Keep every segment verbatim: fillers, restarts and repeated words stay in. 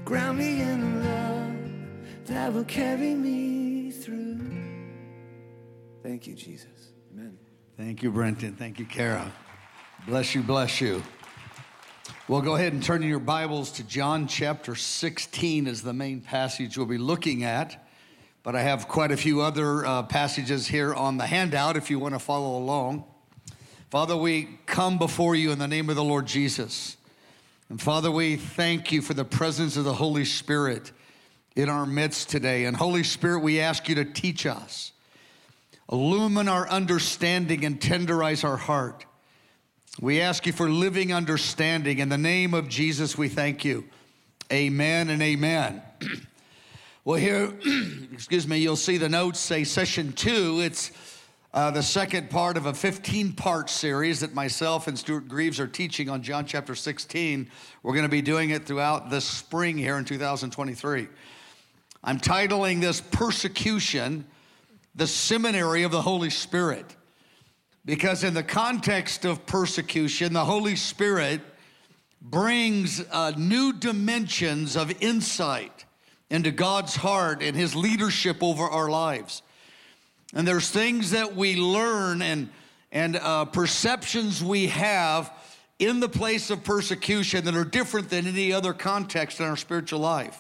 Ground me in love that will carry me through. Thank you, Jesus. Amen. Thank you, Brenton. Thank you, Kara. Bless you, bless you. Well, go ahead and turn in your Bibles to John chapter sixteen as the main passage we'll be looking at. But I have quite a few other uh, passages here on the handout if you want to follow along. Father, we come before you in the name of the Lord Jesus. And Father, we thank you for the presence of the Holy Spirit in our midst today. And Holy Spirit, we ask you to teach us, illumine our understanding and tenderize our heart. We ask you for living understanding. In the name of Jesus, we thank you. Amen and amen. Well, here, excuse me, you'll see the notes say session two. It's uh, the second part of a fifteen-part series that myself and Stuart Greaves are teaching on John chapter sixteen. We're going to be doing it throughout this spring here in two thousand twenty-three. I'm titling this Persecution, the Seminary of the Holy Spirit. Because in the context of persecution, the Holy Spirit brings uh, new dimensions of insight into God's heart and his leadership over our lives. And there's things that we learn and, and uh, perceptions we have in the place of persecution that are different than any other context in our spiritual life.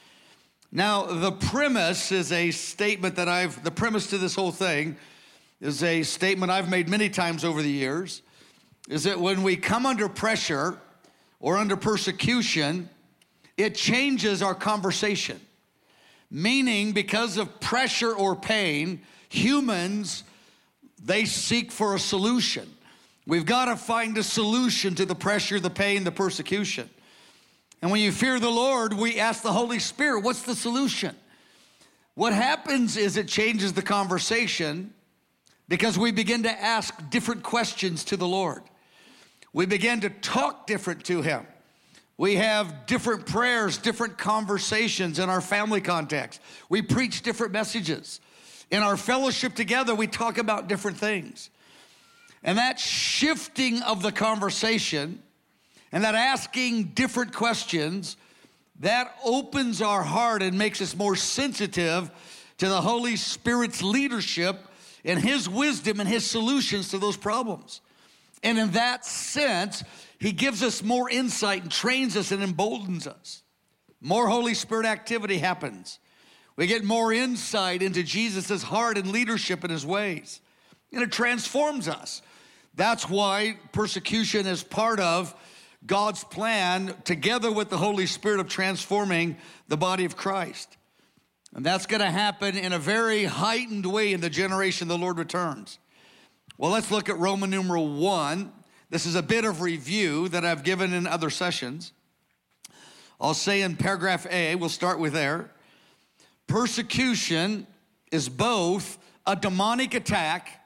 Now, the premise is a statement that I've, the premise to this whole thing is a statement I've made many times over the years, is that when we come under pressure or under persecution, it changes our conversation. Meaning, because of pressure or pain, humans, they seek for a solution. We've got to find a solution to the pressure, the pain, the persecution. And when you fear the Lord, we ask the Holy Spirit, what's the solution? What happens is it changes the conversation because we begin to ask different questions to the Lord. We begin to talk different to him. We have different prayers, different conversations in our family context. We preach different messages. In our fellowship together, we talk about different things. And that shifting of the conversation and that asking different questions, that opens our heart and makes us more sensitive to the Holy Spirit's leadership and his wisdom and his solutions to those problems. And in that sense, he gives us more insight and trains us and emboldens us. More Holy Spirit activity happens. We get more insight into Jesus' heart and leadership in his ways. And it transforms us. That's why persecution is part of God's plan, together with the Holy Spirit, of transforming the body of Christ. And that's going to happen in a very heightened way in the generation the Lord returns. Well, let's look at Roman numeral one. This is a bit of review that I've given in other sessions. I'll say in paragraph A, we'll start with there. Persecution is both a demonic attack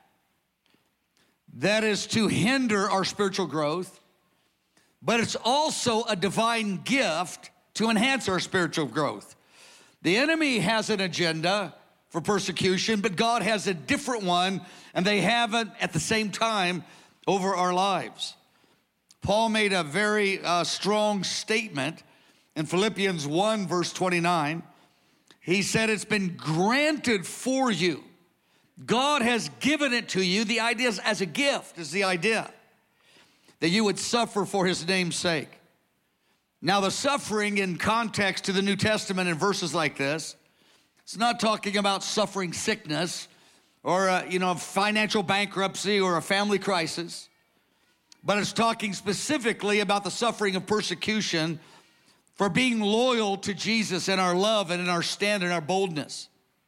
that is to hinder our spiritual growth, but it's also a divine gift to enhance our spiritual growth. The enemy has an agenda for persecution, but God has a different one, and they have it at the same time over our lives. Paul made a very uh, strong statement in Philippians one, verse twenty-nine. He said, it's been granted for you. God has given it to you. The idea is as a gift is the idea that you would suffer for his name's sake. Now, the suffering in context to the New Testament in verses like this, it's not talking about suffering sickness or, uh, you know, financial bankruptcy or a family crisis, but it's talking specifically about the suffering of persecution for being loyal to Jesus in our love and in our stand and our boldness.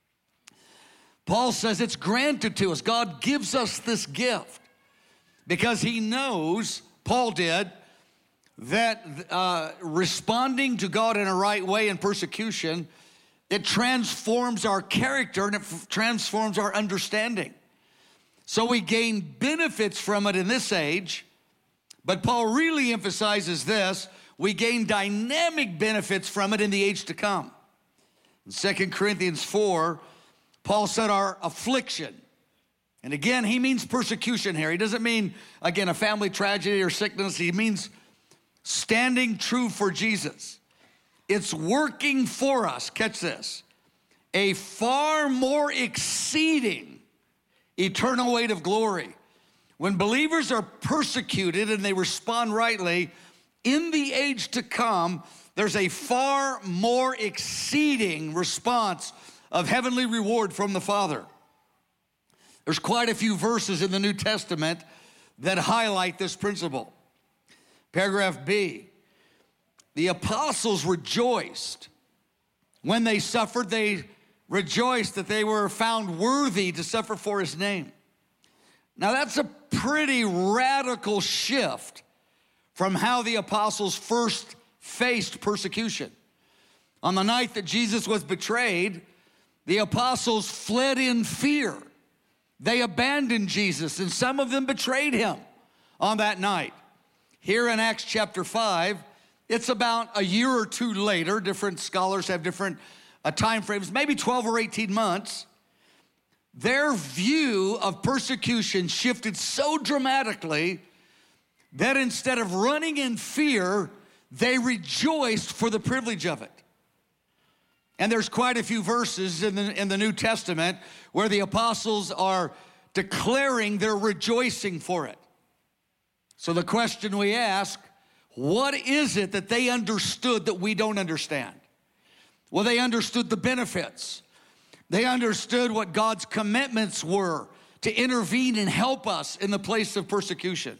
Paul says it's granted to us. God gives us this gift because he knows, Paul did, that uh, responding to God in a right way in persecution, it transforms our character and it f- transforms our understanding. So we gain benefits from it in this age, but Paul really emphasizes this, we gain dynamic benefits from it in the age to come. In Second Corinthians four, Paul said our affliction, and again, he means persecution here. He doesn't mean, again, a family tragedy or sickness. He means standing true for Jesus it's working for us. Catch this. A far more exceeding eternal weight of glory. When believers are persecuted and they respond rightly, in the age to come, there's a far more exceeding response of heavenly reward from the Father. There's quite a few verses in the New Testament that highlight this principle. Paragraph B, the apostles rejoiced. When they suffered, they rejoiced that they were found worthy to suffer for his name. Now that's a pretty radical shift from how the apostles first faced persecution. On the night that Jesus was betrayed, the apostles fled in fear. They abandoned Jesus, and some of them betrayed him on that night. Here in Acts chapter five, it's about a year or two later. Different scholars have different uh, time frames, maybe twelve or eighteen months. Their view of persecution shifted so dramatically that instead of running in fear, they rejoiced for the privilege of it. And there's quite a few verses in the, in the New Testament where the apostles are declaring they're rejoicing for it. So the question we ask, what is it that they understood that we don't understand? Well, they understood the benefits. They understood what God's commitments were to intervene and help us in the place of persecution.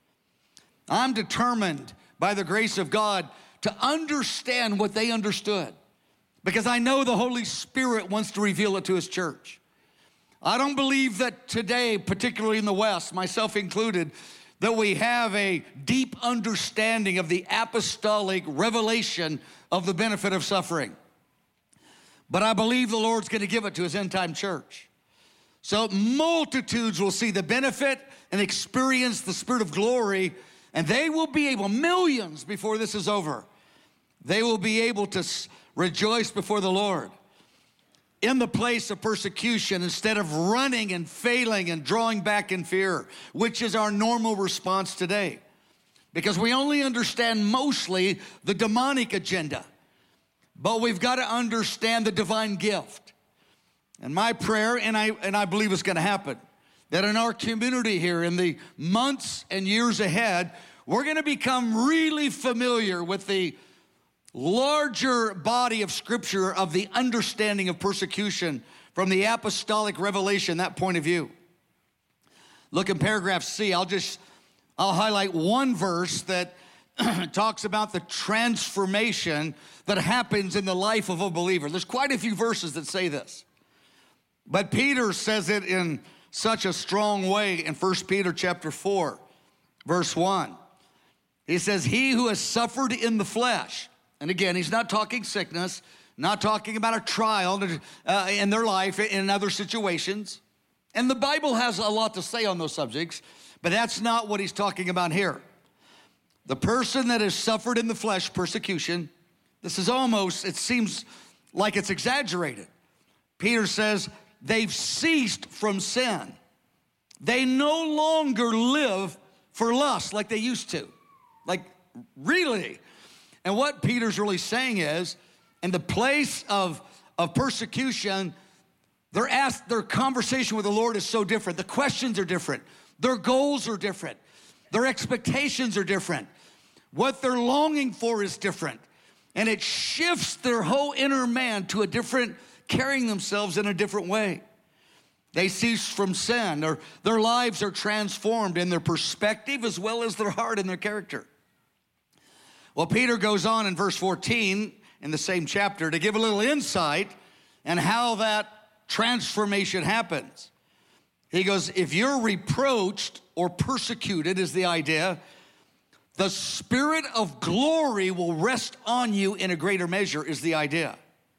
I'm determined by the grace of God to understand what they understood, because I know the Holy Spirit wants to reveal it to his church. I don't believe that today, particularly in the West, myself included, that we have a deep understanding of the apostolic revelation of the benefit of suffering. But I believe the Lord's going to give it to his end-time church. So multitudes will see the benefit and experience the Spirit of glory, and they will be able, millions before this is over, they will be able to rejoice before the Lord in the place of persecution instead of running and failing and drawing back in fear, which is our normal response today. Because we only understand mostly the demonic agenda, but we've got to understand the divine gift. And my prayer, and I, and I believe it's going to happen, that in our community here in the months and years ahead, we're going to become really familiar with the larger body of Scripture of the understanding of persecution from the apostolic revelation, that point of view. Look in paragraph C. I'll just, I'll highlight one verse that talks about the transformation that happens in the life of a believer. There's quite a few verses that say this, but Peter says it in such a strong way in First Peter chapter four, verse one. He says, he who has suffered in the flesh. And again, he's not talking sickness, not talking about a trial uh, in their life, in other situations. And the Bible has a lot to say on those subjects, but that's not what he's talking about here. The person that has suffered in the flesh persecution, this is almost, it seems like it's exaggerated. Peter says, they've ceased from sin. They no longer live for lust like they used to. Like, really? And what Peter's really saying is, in the place of, of persecution, their, asked, their conversation with the Lord is so different. The questions are different. Their goals are different. Their expectations are different. What they're longing for is different. And it shifts their whole inner man to a different, carrying themselves in a different way. They cease from sin. Their, their lives are transformed in their perspective as well as their heart and their character. Well, Peter goes on in verse fourteen in the same chapter to give a little insight and how that transformation happens. He goes, if you're reproached or persecuted is the idea, the Spirit of glory will rest on you in a greater measure is the idea.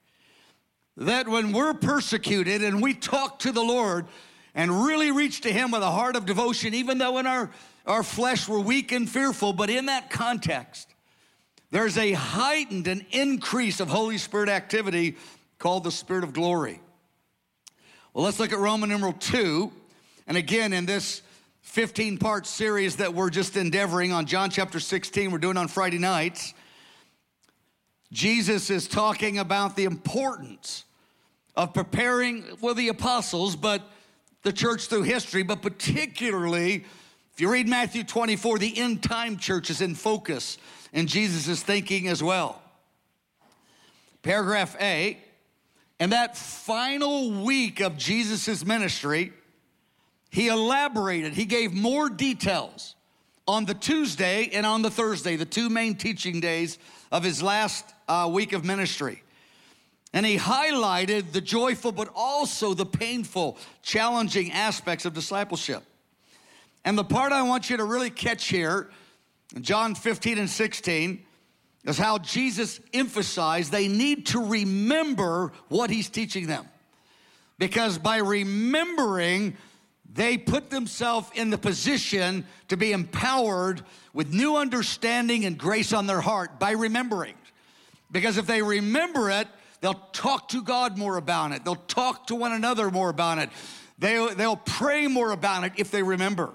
That when we're persecuted and we talk to the Lord and really reach to him with a heart of devotion, even though in our, our flesh we're weak and fearful, but in that context, there's a heightened and increase of Holy Spirit activity called the Spirit of glory. Well, let's look at Roman numeral two. And again, in this fifteen-part series that we're just endeavoring on John chapter sixteen, we're doing on Friday nights. Jesus is talking about the importance of preparing, well, the apostles, but the church through history, but particularly, if you read Matthew twenty-four, the end time church is in focus in Jesus' thinking as well. Paragraph A, in that final week of Jesus' ministry, he elaborated, he gave more details on the Tuesday and on the Thursday, the two main teaching days of his last uh, week of ministry. And he highlighted the joyful, but also the painful, challenging aspects of discipleship. And the part I want you to really catch here, in John fifteen and sixteen, is how Jesus emphasized they need to remember what he's teaching them. Because by remembering, they put themselves in the position to be empowered with new understanding and grace on their heart by remembering. Because if they remember it, they'll talk to God more about it. They'll talk to one another more about it. They, they'll pray more about it if they remember.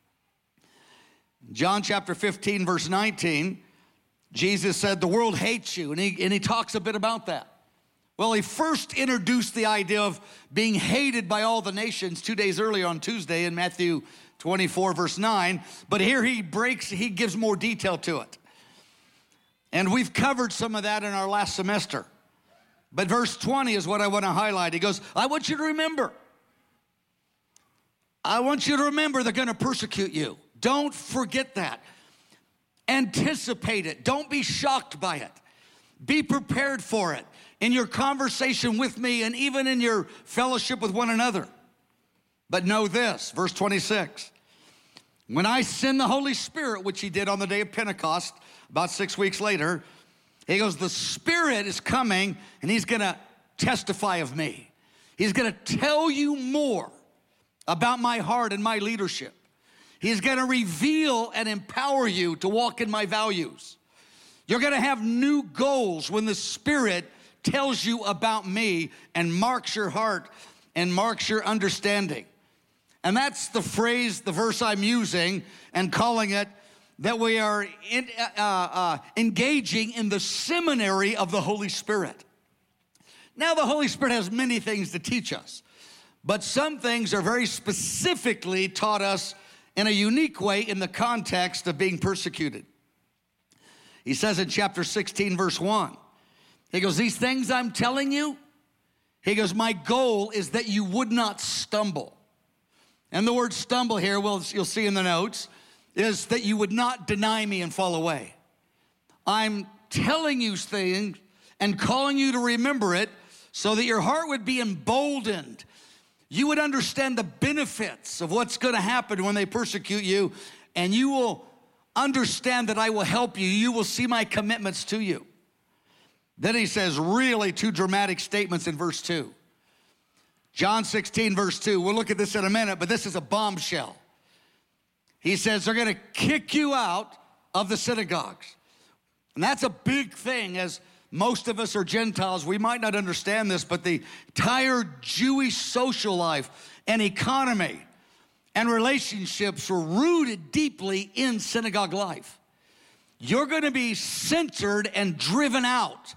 John chapter fifteen, verse nineteen, Jesus said, the world hates you, and he, and he talks a bit about that. Well, he first introduced the idea of being hated by all the nations two days earlier on Tuesday in Matthew twenty-four, verse nine, but here he breaks, he gives more detail to it. And we've covered some of that in our last semester. But verse twenty is what I want to highlight. He goes, I want you to remember. I want you to remember they're going to persecute you. Don't forget that. Anticipate it. Don't be shocked by it. Be prepared for it in your conversation with me and even in your fellowship with one another. But know this, verse twenty-six, when I send the Holy Spirit, which he did on the day of Pentecost, about six weeks later, he goes, the Spirit is coming and he's going to testify of me. He's going to tell you more about my heart and my leadership. He's going to reveal and empower you to walk in my values. You're going to have new goals when the Spirit tells you about me and marks your heart and marks your understanding. And that's the phrase, the verse I'm using and calling it that we are in, uh, uh, engaging in the seminary of the Holy Spirit. Now, the Holy Spirit has many things to teach us, but some things are very specifically taught us in a unique way in the context of being persecuted. He says in chapter sixteen, verse one, he goes, these things I'm telling you, he goes, my goal is that you would not stumble. And the word stumble here, well, you'll see in the notes, is that you would not deny me and fall away. I'm telling you things and calling you to remember it so that your heart would be emboldened. You would understand the benefits of what's going to happen when they persecute you, and you will understand that I will help you. You will see my commitments to you. Then he says really two dramatic statements in verse two. John sixteen, verse two. We'll look at this in a minute, but this is a bombshell. He says they're going to kick you out of the synagogues. And that's a big thing. As most of us are Gentiles, we might not understand this, but the entire Jewish social life and economy and relationships were rooted deeply in synagogue life. You're going to be censored and driven out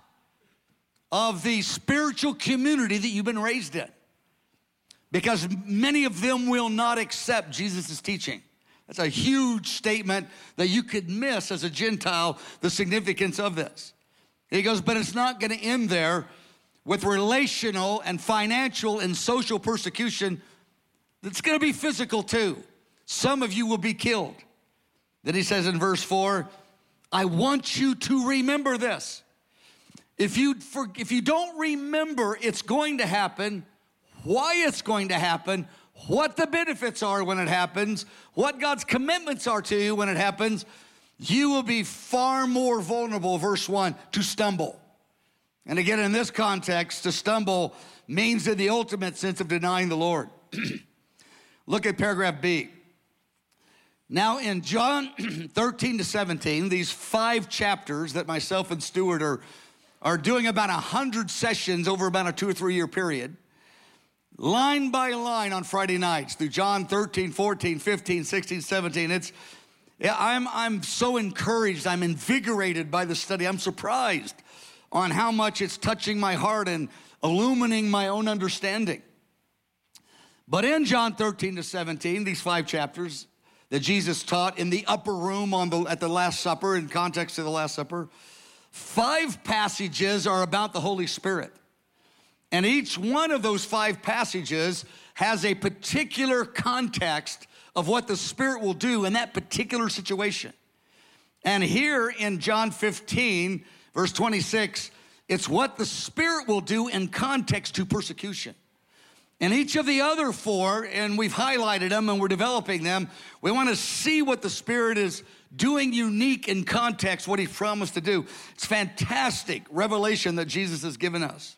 of the spiritual community that you've been raised in, because many of them will not accept Jesus' teaching. That's a huge statement that you could miss as a Gentile, the significance of this. He goes, but it's not going to end there with relational and financial and social persecution. It's going to be physical too. Some of you will be killed. Then he says in verse four, I want you to remember this. If you, for, if you don't remember it's going to happen, why it's going to happen, what the benefits are when it happens, what God's commitments are to you when it happens, you will be far more vulnerable, verse one, to stumble. And again, in this context, to stumble means in the ultimate sense of denying the Lord. Look at paragraph B. Now in John thirteen to seventeen, these five chapters that myself and Stuart are, are doing about one hundred sessions over about a two or three year period, line by line on Friday nights through John thirteen, fourteen, fifteen, sixteen, seventeen. It's, I'm, I'm so encouraged. I'm invigorated by the study. I'm surprised on how much it's touching my heart and illumining my own understanding. But in John thirteen to seventeen, these five chapters that Jesus taught in the upper room on the, at the Last Supper, in context of the Last Supper, five passages are about the Holy Spirit. And each one of those five passages has a particular context of what the Spirit will do in that particular situation. And here in John fifteen, verse twenty-six, it's what the Spirit will do in context to persecution. And each of the other four, and we've highlighted them and we're developing them, we want to see what the Spirit is doing unique in context, what he promised to do. It's fantastic revelation that Jesus has given us.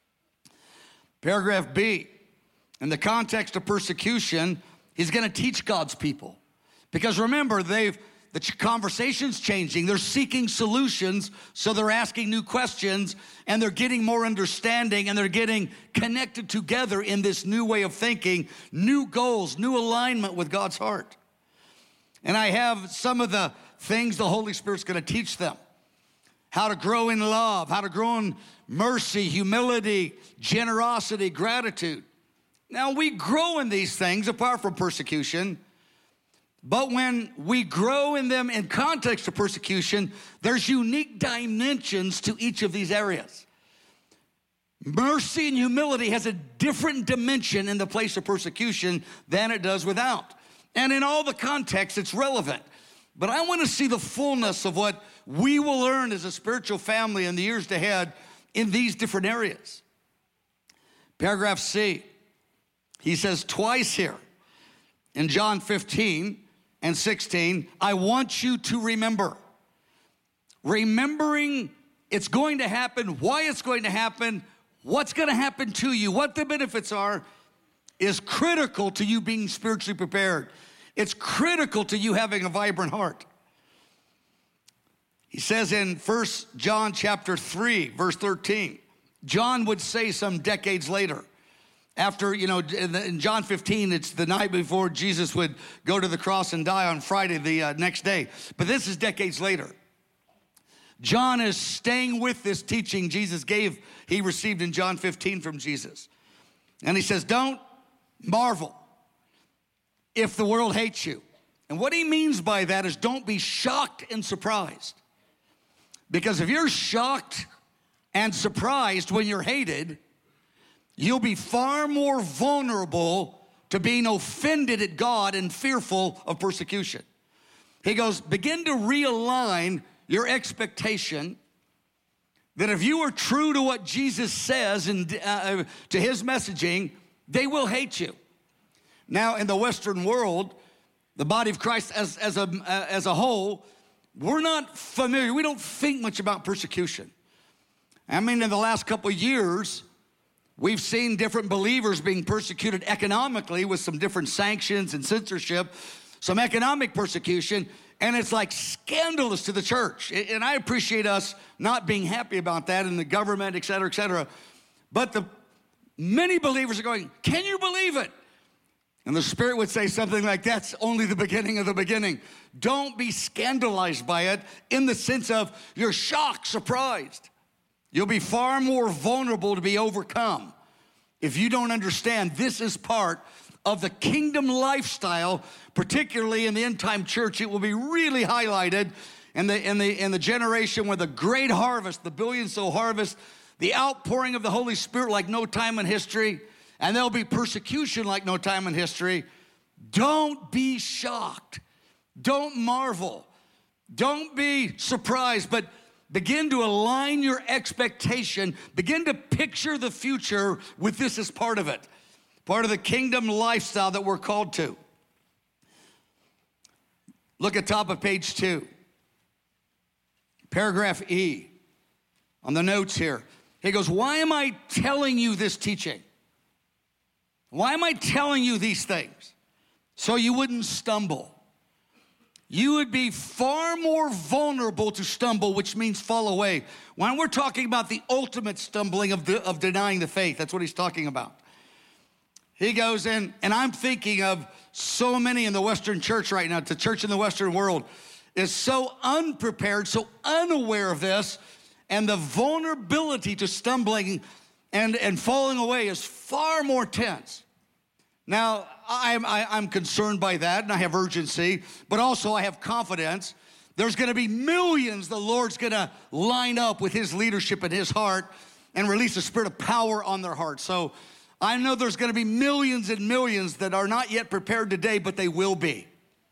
Paragraph B, in the context of persecution, he's going to teach God's people. Because remember, they've the conversation's changing. They're seeking solutions, so they're asking new questions, and they're getting more understanding, and they're getting connected together in this new way of thinking, new goals, new alignment with God's heart. And I have some of the things the Holy Spirit's going to teach them. How to grow in love, how to grow in mercy, humility, generosity, gratitude. Now, we grow in these things apart from persecution, but when we grow in them in context of persecution, there's unique dimensions to each of these areas. Mercy and humility has a different dimension in the place of persecution than it does without. And in all the contexts, it's relevant. But I want to see the fullness of what we will learn as a spiritual family in the years ahead in these different areas. Paragraph C, he says twice here in John fifteen and sixteen, I want you to remember. Remembering it's going to happen, why it's going to happen, what's going to happen to you, what the benefits are, is critical to you being spiritually prepared. It's critical to you having a vibrant heart. He says in First John chapter three, verse thirteen, John would say some decades later, after, you know, in John fifteen, it's the night before Jesus would go to the cross and die on Friday the uh, next day. But this is decades later. John is staying with this teaching Jesus gave, he received in John fifteen from Jesus. And he says, don't marvel if the world hates you. And what he means by that is don't be shocked and surprised. Because if you're shocked and surprised when you're hated, you'll be far more vulnerable to being offended at God and fearful of persecution. He goes, begin to realign your expectation that if you are true to what Jesus says and uh, to his messaging, they will hate you. Now, in the Western world, the body of Christ as, as, a, uh, as a whole, we're not familiar. We don't think much about persecution. I mean, in the last couple of years, we've seen different believers being persecuted economically with some different sanctions and censorship, some economic persecution, and it's like scandalous to the church. And I appreciate us not being happy about that in the government, et cetera, et cetera. But the many believers are going, can you believe it? And the Spirit would say something like, that's only the beginning of the beginning. Don't be scandalized by it in the sense of you're shocked, surprised. You'll be far more vulnerable to be overcome if you don't understand this is part of the kingdom lifestyle, particularly in the end-time church. It will be really highlighted in the, in the, in the generation where the great harvest, the billion-soul harvest, the outpouring of the Holy Spirit like no time in history, and there'll be persecution like no time in history. Don't be shocked. Don't marvel. Don't be surprised, but begin to align your expectation. Begin to picture the future with this as part of it. Part of the kingdom lifestyle that we're called to. Look at top of page two. Paragraph E on the notes here. He goes, why am I telling you this teaching? Why am I telling you these things? So you wouldn't stumble. You would be far more vulnerable to stumble, which means fall away. When we're talking about the ultimate stumbling of, the, of denying the faith, that's what he's talking about. He goes in, and I'm thinking of so many in the Western church right now, the church in the Western world is so unprepared, so unaware of this, and the vulnerability to stumbling and, and falling away is far more tense. Now, I'm, I, I'm concerned by that, and I have urgency, but also I have confidence. There's gonna be millions the Lord's gonna line up with his leadership in his heart and release a spirit of power on their heart. So I know there's gonna be millions and millions that are not yet prepared today, but they will be.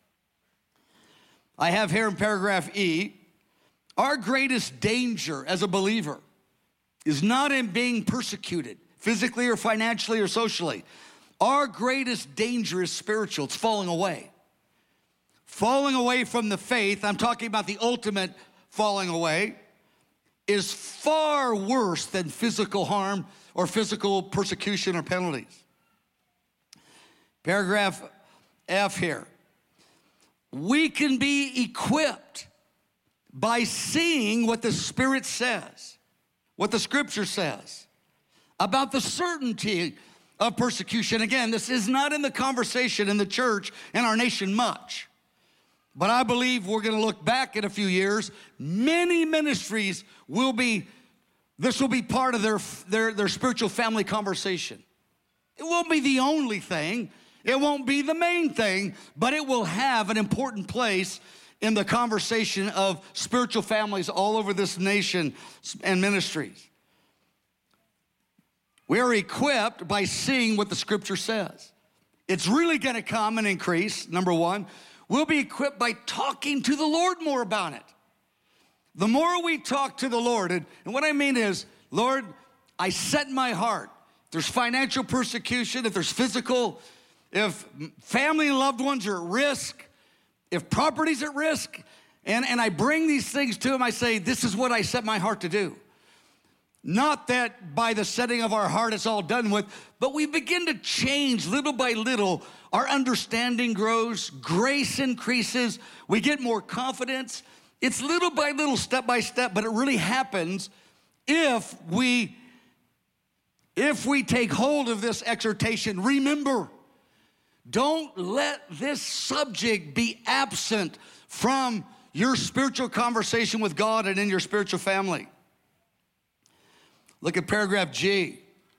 I have here in paragraph E, our greatest danger as a believer is not in being persecuted, physically or financially or socially. Our greatest danger is spiritual, it's falling away. Falling away from the faith, I'm talking about the ultimate falling away, is far worse than physical harm or physical persecution or penalties. Paragraph F here. We can be equipped by seeing what the Spirit says, what the Scripture says about the certainty of persecution. Again, this is not in the conversation in the church and our nation much. But I believe we're gonna look back in a few years. Many ministries will be, this will be part of their, their, their spiritual family conversation. It won't be the only thing. It won't be the main thing, but it will have an important place in the conversation of spiritual families all over this nation and ministries. We are equipped by seeing what the Scripture says. It's really gonna come and increase, number one. We'll be equipped by talking to the Lord more about it. The more we talk to the Lord, and, and what I mean is, Lord, I set my heart. If there's financial persecution, if there's physical, if family and loved ones are at risk, if property's at risk, and, and I bring these things to him, I say, this is what I set my heart to do. Not that by the setting of our heart it's all done with, but we begin to change little by little. Our understanding grows, grace increases, we get more confidence. It's little by little, step by step, but it really happens if we, if we take hold of this exhortation. Remember, don't let this subject be absent from your spiritual conversation with God and in your spiritual family. Look at paragraph G.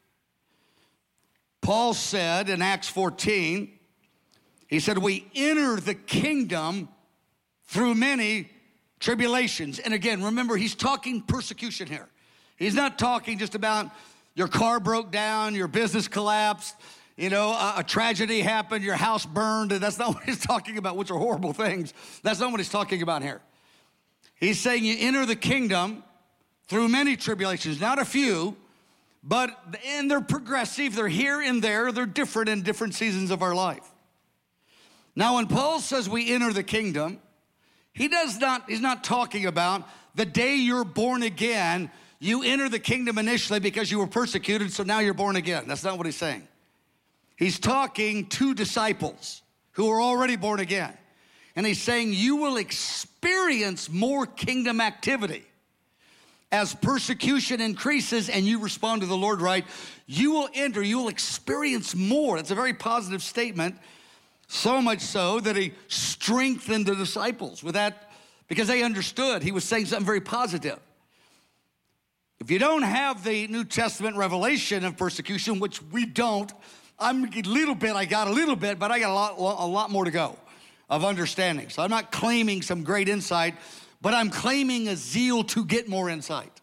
Paul said in Acts fourteen, he said, we enter the kingdom through many tribulations. And again, remember, he's talking persecution here. He's not talking just about your car broke down, your business collapsed, you know, a, a tragedy happened, your house burned, and that's not what he's talking about, which are horrible things. That's not what he's talking about here. He's saying you enter the kingdom through many tribulations, not a few, but, and they're progressive, they're here and there, they're different in different seasons of our life. Now, when Paul says we enter the kingdom, he does not, he's not talking about the day you're born again, you enter the kingdom initially because you were persecuted, so now you're born again. That's not what he's saying. He's talking to disciples who are already born again. And he's saying you will experience more kingdom activity. As persecution increases and you respond to the Lord right, you will enter, you will experience more. That's a very positive statement, so much so that he strengthened the disciples with that because they understood he was saying something very positive. If you don't have the New Testament revelation of persecution, which we don't, I'm a little bit, I got a little bit, but I got a lot, a lot more to go of understanding. So I'm not claiming some great insight, but I'm claiming a zeal to get more insight.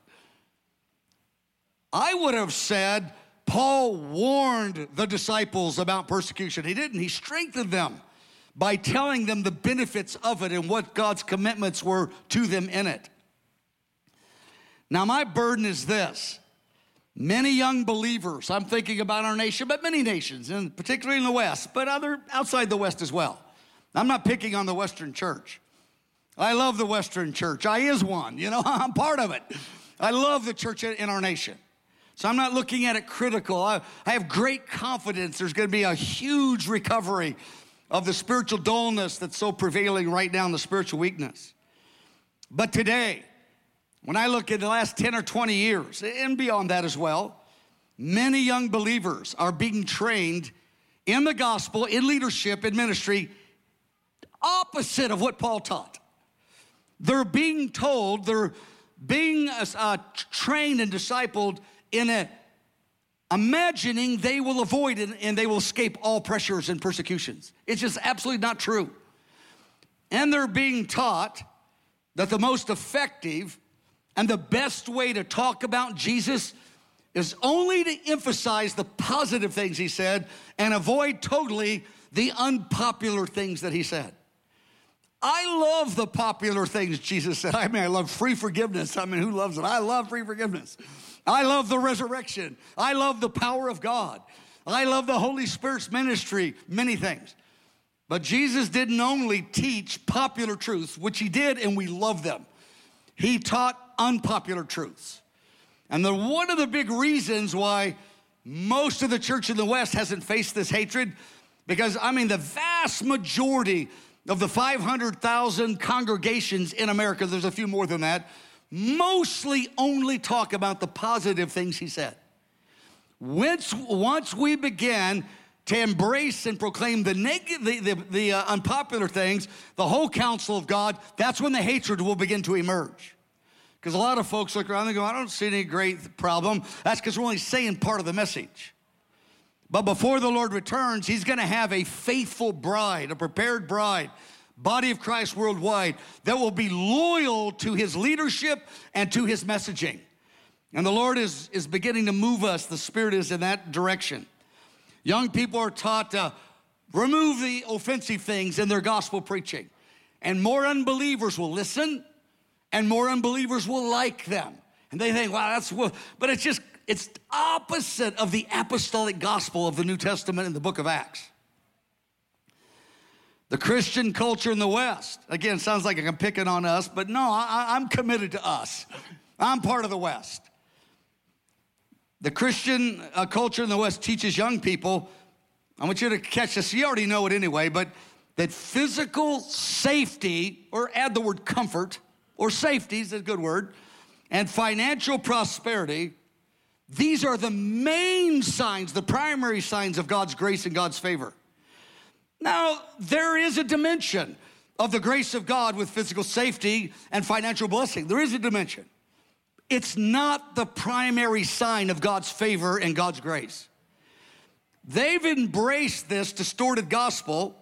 I would have said Paul warned the disciples about persecution. He didn't. He strengthened them by telling them the benefits of it and what God's commitments were to them in it. Now, my burden is this. Many young believers, I'm thinking about our nation, but many nations, and particularly in the West, but other outside the West as well. I'm not picking on the Western church. I love the Western church. I is one, you know, I'm part of it. I love the church in our nation. So I'm not looking at it critical. I, I have great confidence there's gonna be a huge recovery of the spiritual dullness that's so prevailing right now in the spiritual weakness. But today, when I look at the last ten or twenty years, and beyond that as well, many young believers are being trained in the gospel, in leadership, in ministry, opposite of what Paul taught. They're being told, they're being uh, trained and discipled in a imagining they will avoid and, and they will escape all pressures and persecutions. It's just absolutely not true. And they're being taught that the most effective and the best way to talk about Jesus is only to emphasize the positive things he said and avoid totally the unpopular things that he said. I love the popular things Jesus said. I mean, I love free forgiveness. I mean, who loves it? I love free forgiveness. I love the resurrection. I love the power of God. I love the Holy Spirit's ministry, many things. But Jesus didn't only teach popular truths, which he did, and we love them. He taught unpopular truths. And the, one of the big reasons why most of the church in the West hasn't faced this hatred, because, I mean, the vast majority of the five hundred thousand congregations in America, there's a few more than that, mostly only talk about the positive things he said. Once, once we begin to embrace and proclaim the negative, the, the, the uh, unpopular things, the whole counsel of God, that's when the hatred will begin to emerge. Because a lot of folks look around and go, I don't see any great problem. That's because we're only saying part of the message. But before the Lord returns, he's going to have a faithful bride, a prepared bride, body of Christ worldwide, that will be loyal to his leadership and to his messaging. And the Lord is, is beginning to move us. The Spirit is in that direction. Young people are taught to remove the offensive things in their gospel preaching. And more unbelievers will listen, and more unbelievers will like them. And they think, wow, that's what, but it's just, it's opposite of the apostolic gospel of the New Testament in the book of Acts. The Christian culture in the West, again, sounds like I'm picking on us, but no, I, I'm committed to us. I'm part of the West. The Christian uh, culture in the West teaches young people, I want you to catch this, you already know it anyway, but that physical safety, or add the word comfort, or safety is a good word, and financial prosperity, these are the main signs, the primary signs of God's grace and God's favor. Now, there is a dimension of the grace of God with physical safety and financial blessing. There is a dimension. It's not the primary sign of God's favor and God's grace. They've embraced this distorted gospel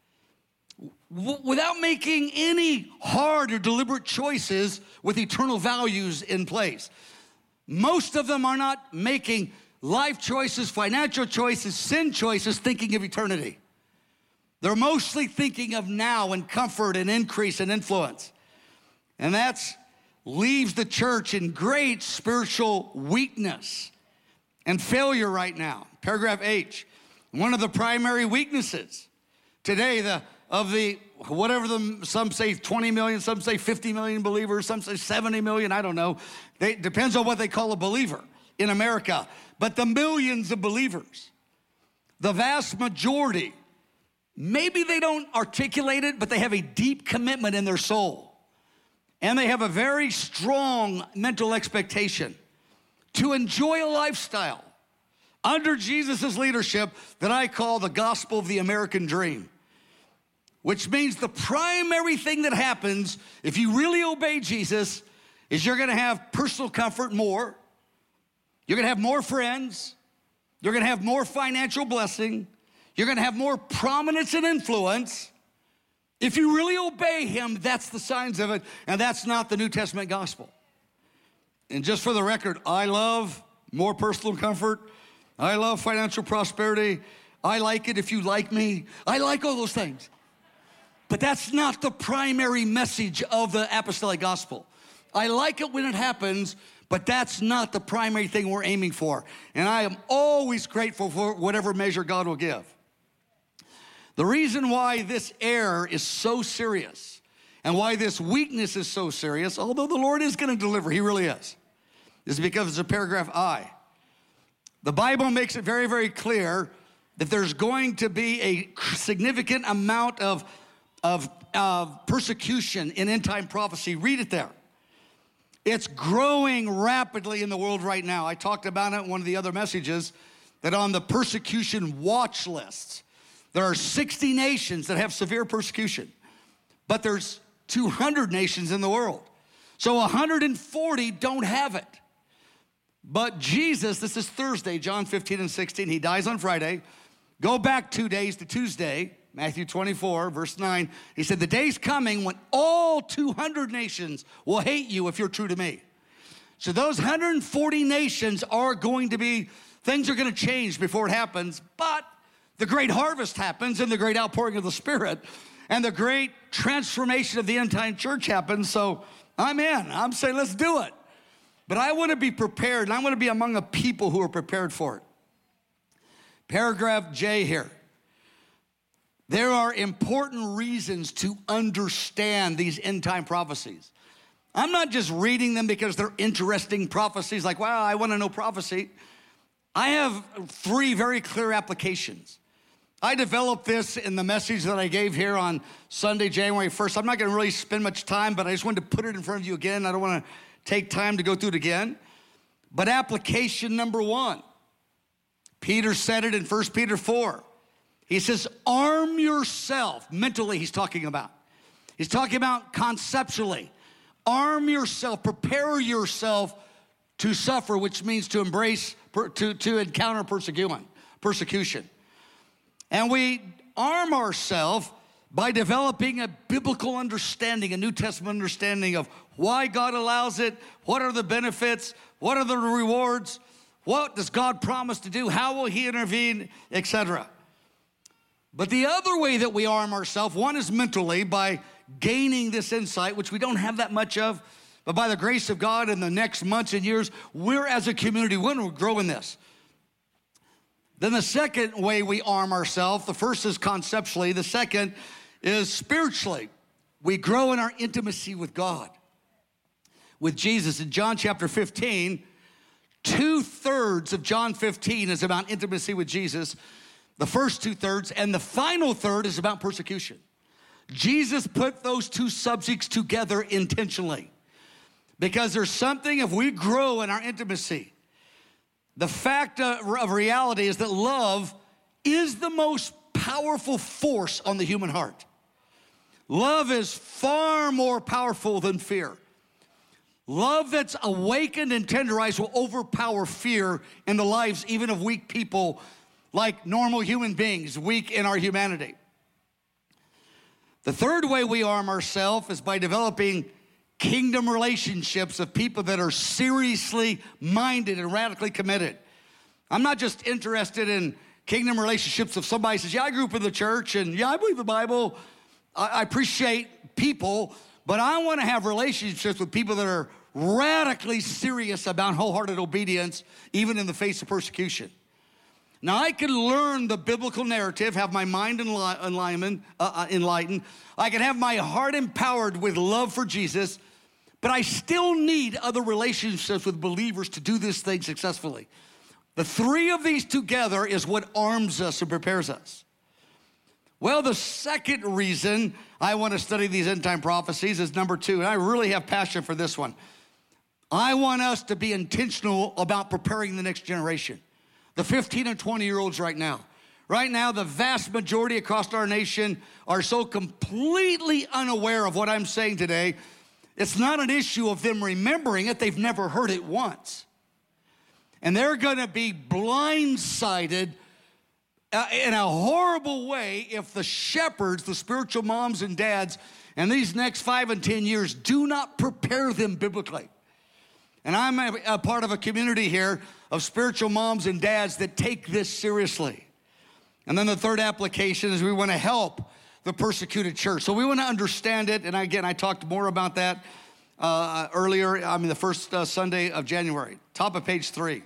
w- without making any hard or deliberate choices with eternal values in place. Most of them are not making life choices, financial choices, sin choices, thinking of eternity. They're mostly thinking of now and comfort and increase and influence. And that's leaves the church in great spiritual weakness and failure right now. Paragraph H, one of the primary weaknesses today the of the, whatever them, some say twenty million, some say fifty million believers, some say seventy million, I don't know. It depends on what they call a believer in America. But the millions of believers, the vast majority, maybe they don't articulate it, but they have a deep commitment in their soul. And they have a very strong mental expectation to enjoy a lifestyle under Jesus' leadership that I call the gospel of the American dream, which means the primary thing that happens if you really obey Jesus is you're gonna have personal comfort more, you're gonna have more friends, you're gonna have more financial blessing, you're gonna have more prominence and influence. If you really obey him, that's the signs of it, and that's not the New Testament gospel. And just for the record, I love more personal comfort. I love financial prosperity. I like it if you like me. I like all those things. But that's not the primary message of the apostolic gospel. I like it when it happens, but that's not the primary thing we're aiming for. And I am always grateful for whatever measure God will give. The reason why this error is so serious and why this weakness is so serious, although the Lord is going to deliver, he really is, is because of paragraph I. The Bible makes it very, very clear that there's going to be a significant amount of, of, of persecution in end-time prophecy. Read it there. It's growing rapidly in the world right now. I talked about it in one of the other messages, that on the persecution watch lists, there are sixty nations that have severe persecution, but there's two hundred nations in the world. So one hundred forty don't have it. But Jesus, this is Thursday, John fifteen and sixteen, he dies on Friday. Go back two days to Tuesday, Matthew twenty-four, verse nine. He said, the day's coming when all two hundred nations will hate you if you're true to me. So those one hundred forty nations are going to be, things are going to change before it happens, but the great harvest happens and the great outpouring of the Spirit and the great transformation of the end-time church happens. So I'm in. I'm saying, let's do it. But I want to be prepared, and I want to be among a people who are prepared for it. Paragraph J here. There are important reasons to understand these end-time prophecies. I'm not just reading them because they're interesting prophecies, like, wow, I want to know prophecy. I have three very clear applications. I developed this in the message that I gave here on Sunday, January first. I'm not going to really spend much time, but I just wanted to put it in front of you again. I don't want to take time to go through it again. But application number one, Peter said it in First Peter four. He says, arm yourself. Mentally, he's talking about. He's talking about conceptually. Arm yourself, prepare yourself to suffer, which means to embrace, to, to encounter persecution. persecution. And we arm ourselves by developing a biblical understanding, a New Testament understanding of why God allows it, what are the benefits, what are the rewards, what does God promise to do, how will he intervene, et cetera. But the other way that we arm ourselves, one is mentally by gaining this insight, which we don't have that much of, but by the grace of God in the next months and years, we're as a community, we're going to grow in this. Then the second way we arm ourselves, the first is conceptually, the second is spiritually. We grow in our intimacy with God, with Jesus. In John chapter fifteen, two-thirds of John fifteen is about intimacy with Jesus, the first two-thirds, and the final third is about persecution. Jesus put those two subjects together intentionally because there's something, if we grow in our intimacy, the fact of reality is that love is the most powerful force on the human heart. Love is far more powerful than fear. Love that's awakened and tenderized will overpower fear in the lives even of weak people, like normal human beings, weak in our humanity. The third way we arm ourselves is by developing kingdom relationships of people that are seriously minded and radically committed. I'm not just interested in kingdom relationships of somebody who says, yeah, I grew up in the church, and yeah, I believe the Bible. I, I appreciate people, but I want to have relationships with people that are radically serious about wholehearted obedience, even in the face of persecution. Now, I can learn the biblical narrative, have my mind enlightened, uh, enlightened. I can have my heart empowered with love for Jesus, but I still need other relationships with believers to do this thing successfully. The three of these together is what arms us and prepares us. Well, the second reason I want to study these end-time prophecies is number two, and I really have passion for this one. I want us to be intentional about preparing the next generation. The fifteen and twenty-year-olds right now. Right now, the vast majority across our nation are so completely unaware of what I'm saying today. It's not an issue of them remembering it. They've never heard it once. And they're going to be blindsided uh, in a horrible way if the shepherds, the spiritual moms and dads, in these next five and ten years do not prepare them biblically. And I'm a, a part of a community here of spiritual moms and dads that take this seriously. And then the third application is we want to help the persecuted church. So we want to understand it. And again, I talked more about that uh, earlier, I mean, the first uh, Sunday of January. Top of page three.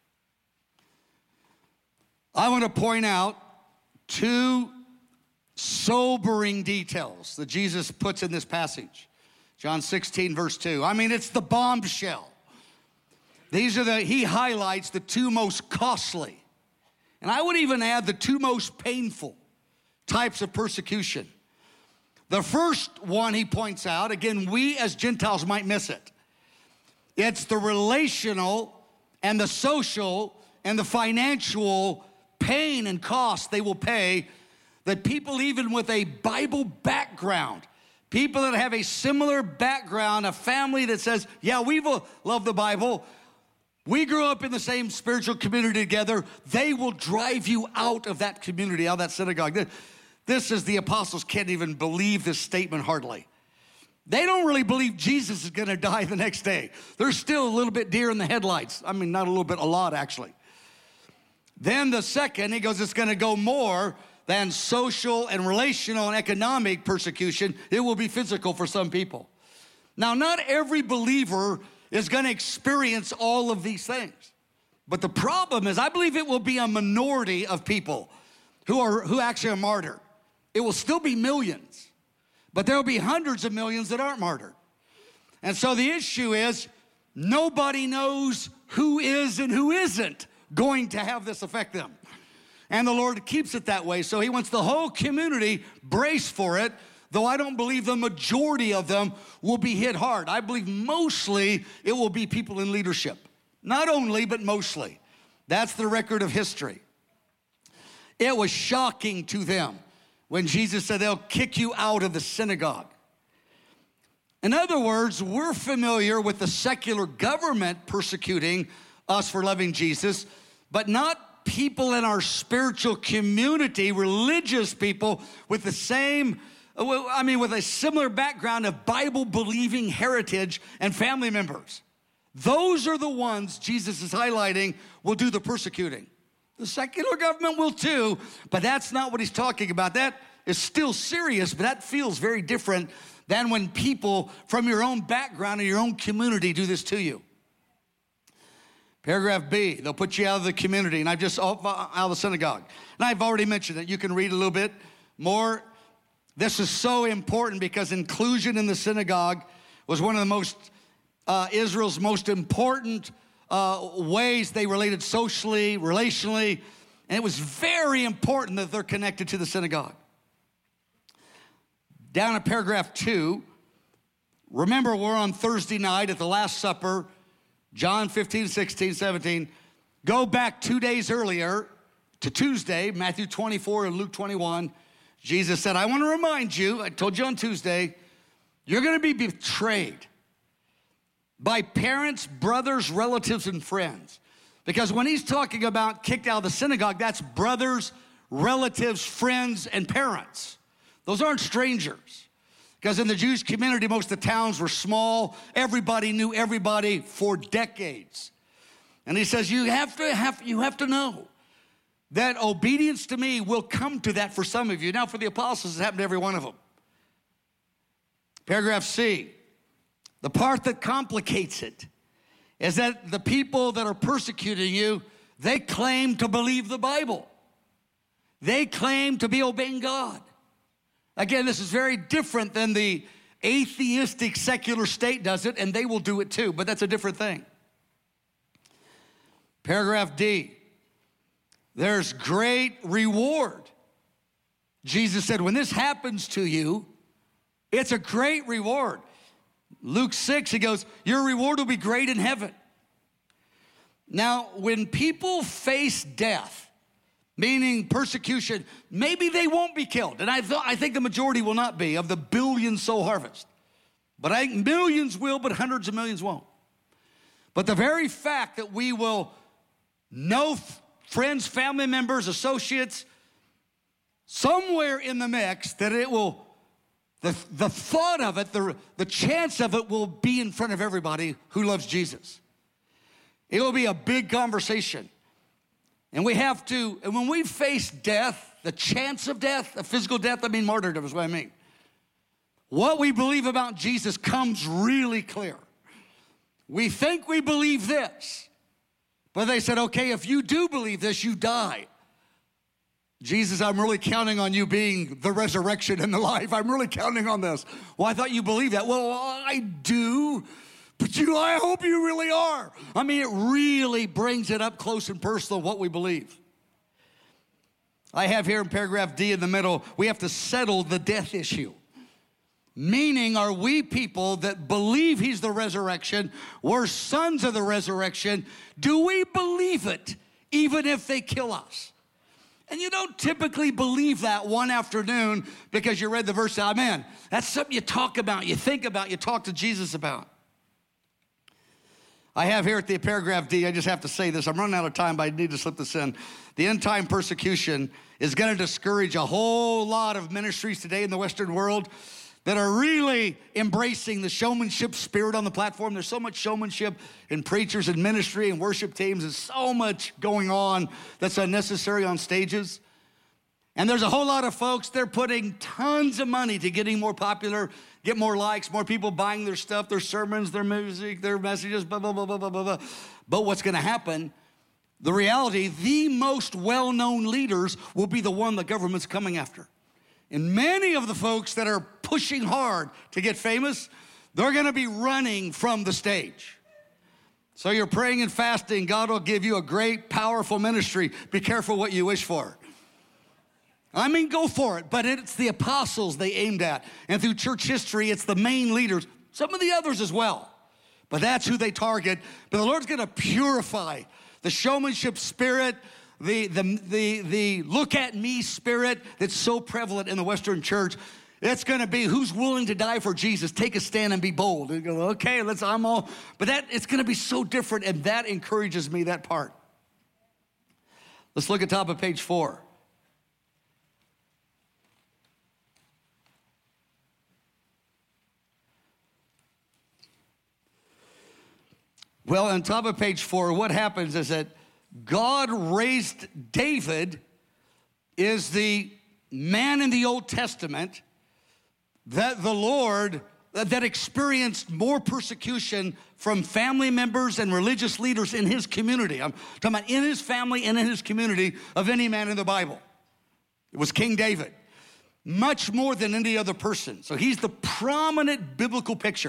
I want to point out two sobering details that Jesus puts in this passage. John sixteen, verse two. I mean, it's the bombshell. These are the, he highlights the two most costly, and I would even add the two most painful types of persecution. The first one he points out, again, we as Gentiles might miss it. It's the relational and the social and the financial pain and cost they will pay that people even with a Bible background, People that have a similar background, a family that says, yeah, we love the Bible. We grew up in the same spiritual community together. They will drive you out of that community, out of that synagogue. This is the apostles can't even believe this statement hardly. They don't really believe Jesus is going to die the next day. They're still a little bit deer in the headlights. I mean, not a little bit, a lot actually. Then the second, he goes, it's going to go more than social and relational and economic persecution. It will be physical for some people. Now, not every believer is going to experience all of these things. But the problem is, I believe it will be a minority of people who are who actually are martyred. It will still be millions, but there will be hundreds of millions that aren't martyred. And so the issue is, nobody knows who is and who isn't going to have this affect them. And the Lord keeps it that way. So he wants the whole community braced for it, though I don't believe the majority of them will be hit hard. I believe mostly it will be people in leadership. Not only, but mostly. That's the record of history. It was shocking to them when Jesus said they'll kick you out of the synagogue. In other words, we're familiar with the secular government persecuting us for loving Jesus, but not people in our spiritual community, religious people with the same, I mean, with a similar background of Bible-believing heritage and family members. Those are the ones Jesus is highlighting will do the persecuting. The secular government will too, but that's not what he's talking about. That is still serious, but that feels very different than when people from your own background and your own community do this to you. Paragraph B, they'll put you out of the community, and I've just out of the synagogue. And I've already mentioned it. You can read a little bit more. This is so important because inclusion in the synagogue was one of the most, uh, Israel's most important uh, ways they related socially, relationally, and it was very important that they're connected to the synagogue. Down at paragraph two, remember we're on Thursday night at the Last Supper, John fifteen, sixteen, seventeen. Go back two days earlier to Tuesday, Matthew twenty-four and Luke twenty-one. Jesus said, I want to remind you, I told you on Tuesday, you're going to be betrayed by parents, brothers, relatives, and friends. Because when he's talking about kicked out of the synagogue, that's brothers, relatives, friends, and parents. Those aren't strangers. Because in the Jewish community, most of the towns were small. Everybody knew everybody for decades. And he says, you have to have, you have to know that obedience to me will come to that for some of you. Now, for the apostles, it happened to every one of them. Paragraph C, the part that complicates it is that the people that are persecuting you, they claim to believe the Bible. They claim to be obeying God. Again, this is very different than the atheistic secular state does it, and they will do it too, but that's a different thing. Paragraph D, there's great reward. Jesus said, when this happens to you, it's a great reward. Luke six, he goes, your reward will be great in heaven. Now, when people face death, meaning persecution, maybe they won't be killed. And I, th- I think the majority will not be of the billion soul harvest. But I think millions will, but hundreds of millions won't. But the very fact that we will know f- friends, family members, associates, somewhere in the mix that it will, the, the thought of it, the, the chance of it will be in front of everybody who loves Jesus. It will be a big conversation. And we have to, and when we face death, the chance of death, of physical death, I mean martyrdom is what I mean. What we believe about Jesus comes really clear. We think we believe this, but they said, okay, if you do believe this, you die. Jesus, I'm really counting on you being the resurrection and the life. I'm really counting on this. Well, I thought you believed that. Well, I do. But you, I hope you really are. I mean, it really brings it up close and personal, what we believe. I have here in paragraph D in the middle, we have to settle the death issue. Meaning, are we people that believe he's the resurrection, we're sons of the resurrection, do we believe it even if they kill us? And you don't typically believe that one afternoon because you read the verse, amen. That's something you talk about, you think about, you talk to Jesus about. I have here at the paragraph D, I just have to say this. I'm running out of time, but I need to slip this in. The end time persecution is going to discourage a whole lot of ministries today in the Western world that are really embracing the showmanship spirit on the platform. There's so much showmanship in preachers and ministry and worship teams. There's so much going on that's unnecessary on stages. And there's a whole lot of folks, they're putting tons of money to getting more popular, get more likes, more people buying their stuff, their sermons, their music, their messages, blah, blah, blah, blah, blah, blah. But what's gonna happen, the reality, the most well-known leaders will be the one the government's coming after. And many of the folks that are pushing hard to get famous, they're gonna be running from the stage. So you're praying and fasting, God will give you a great, powerful ministry. Be careful what you wish for. I mean, go for it, but it's the apostles they aimed at. And through church history, it's the main leaders, some of the others as well. But that's who they target. But the Lord's gonna purify the showmanship spirit, the, the, the, the look at me spirit that's so prevalent in the Western church. It's gonna be who's willing to die for Jesus, take a stand and be bold. And go, okay, let's, I'm all, but that it's gonna be so different, and that encourages me, that part. Let's look at top of page four. Well, on top of page four, what happens is that God raised David, is the man in the Old Testament that the Lord, that experienced more persecution from family members and religious leaders in his community. I'm talking about in his family and in his community of any man in the Bible. It was King David, much more than any other person. So he's the prominent biblical picture.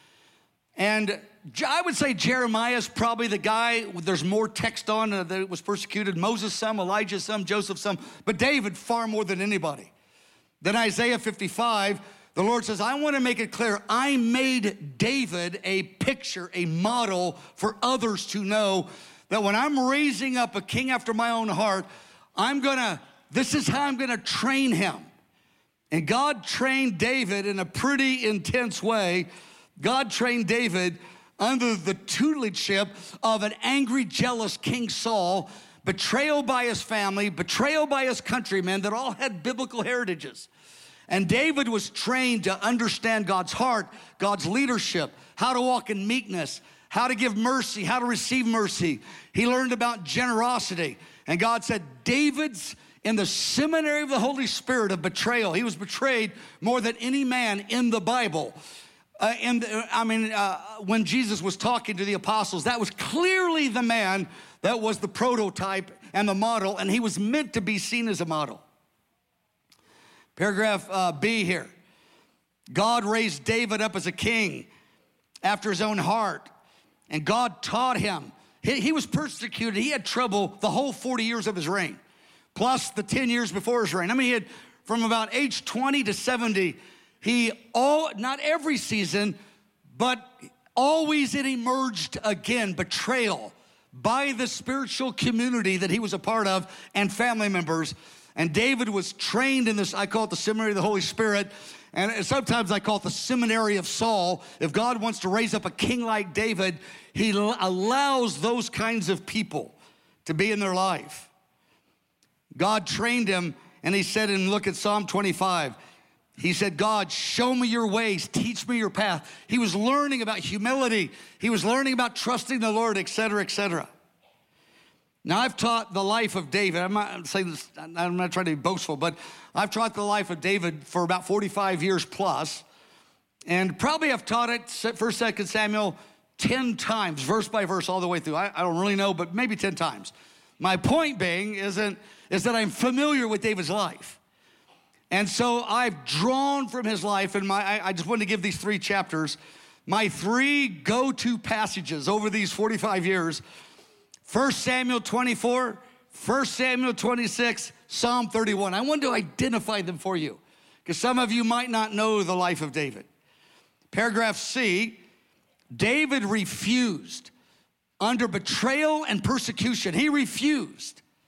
And I would say Jeremiah is probably the guy there's more text on uh, that was persecuted. Moses some, Elijah some, Joseph some, but David far more than anybody. Then Isaiah fifty-five, the Lord says, I want to make it clear, I made David a picture, a model for others to know that when I'm raising up a king after my own heart, I'm gonna, this is how I'm gonna train him. And God trained David in a pretty intense way. God trained David under the tutelageship of an angry, jealous King Saul, betrayal by his family, betrayal by his countrymen that all had biblical heritages. And David was trained to understand God's heart, God's leadership, how to walk in meekness, how to give mercy, how to receive mercy. He learned about generosity. And God said, David's in the seminary of the Holy Spirit of betrayal. He was betrayed more than any man in the Bible. Uh, and uh, I mean, uh, when Jesus was talking to the apostles, that was clearly the man that was the prototype and the model, and he was meant to be seen as a model. Paragraph uh, B here. God raised David up as a king after his own heart, and God taught him. He, he was persecuted. He had trouble the whole forty years of his reign, plus the ten years before his reign. I mean, he had from about age twenty to seventy, he, all not every season, but always it emerged again, betrayal by the spiritual community that he was a part of and family members. And David was trained in this, I call it the seminary of the Holy Spirit, and sometimes I call it the seminary of Saul. If God wants to raise up a king like David, he allows those kinds of people to be in their life. God trained him, and he said, and look at Psalm twenty-five, he said, God, show me your ways, teach me your path. He was learning about humility. He was learning about trusting the Lord, et cetera, et cetera. Now, I've taught the life of David. I'm not saying this, I'm not trying to be boastful, but I've taught the life of David for about forty-five years plus. And probably I've taught it, First, Second Samuel, ten times, verse by verse, all the way through. I, I don't really know, but maybe ten times. My point being isn't, is that I'm familiar with David's life. And so I've drawn from his life, and my, I, I just wanted to give these three chapters, my three go-to passages over these forty-five years. First Samuel twenty-four, First Samuel twenty-six, Psalm thirty-one. I wanted to identify them for you because some of you might not know the life of David. Paragraph C, David refused under betrayal and persecution. He refused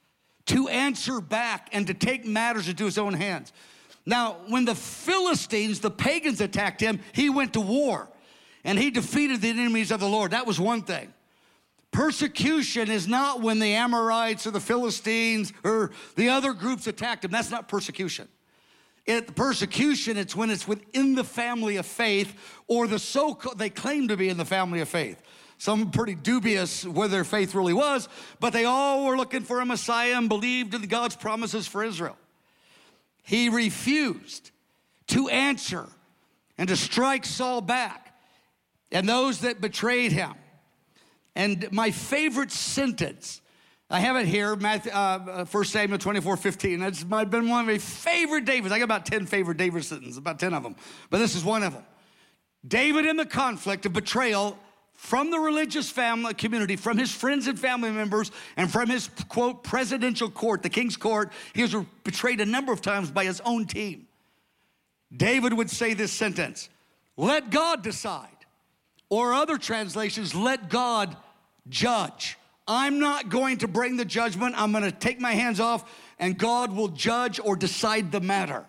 to answer back and to take matters into his own hands. Now, when the Philistines, the pagans, attacked him, he went to war, and he defeated the enemies of the Lord. That was one thing. Persecution is not when the Amorites or the Philistines or the other groups attacked him. That's not persecution. It, persecution, it's when it's within the family of faith, or the so-called, they claim to be in the family of faith. Some pretty dubious whether their faith really was, but they all were looking for a Messiah and believed in God's promises for Israel. He refused to answer and to strike Saul back and those that betrayed him. And my favorite sentence, I have it here, Matthew, uh, First Samuel twenty-four fifteen. That's been one of my favorite Davids. I got about ten favorite David sentences, about ten of them. But this is one of them. David in the conflict of betrayal from the religious family community, from his friends and family members, and from his, quote, presidential court, the king's court, he was betrayed a number of times by his own team. David would say this sentence, "Let God decide." Or other translations, "Let God judge." I'm not going to bring the judgment. I'm going to take my hands off, and God will judge or decide the matter.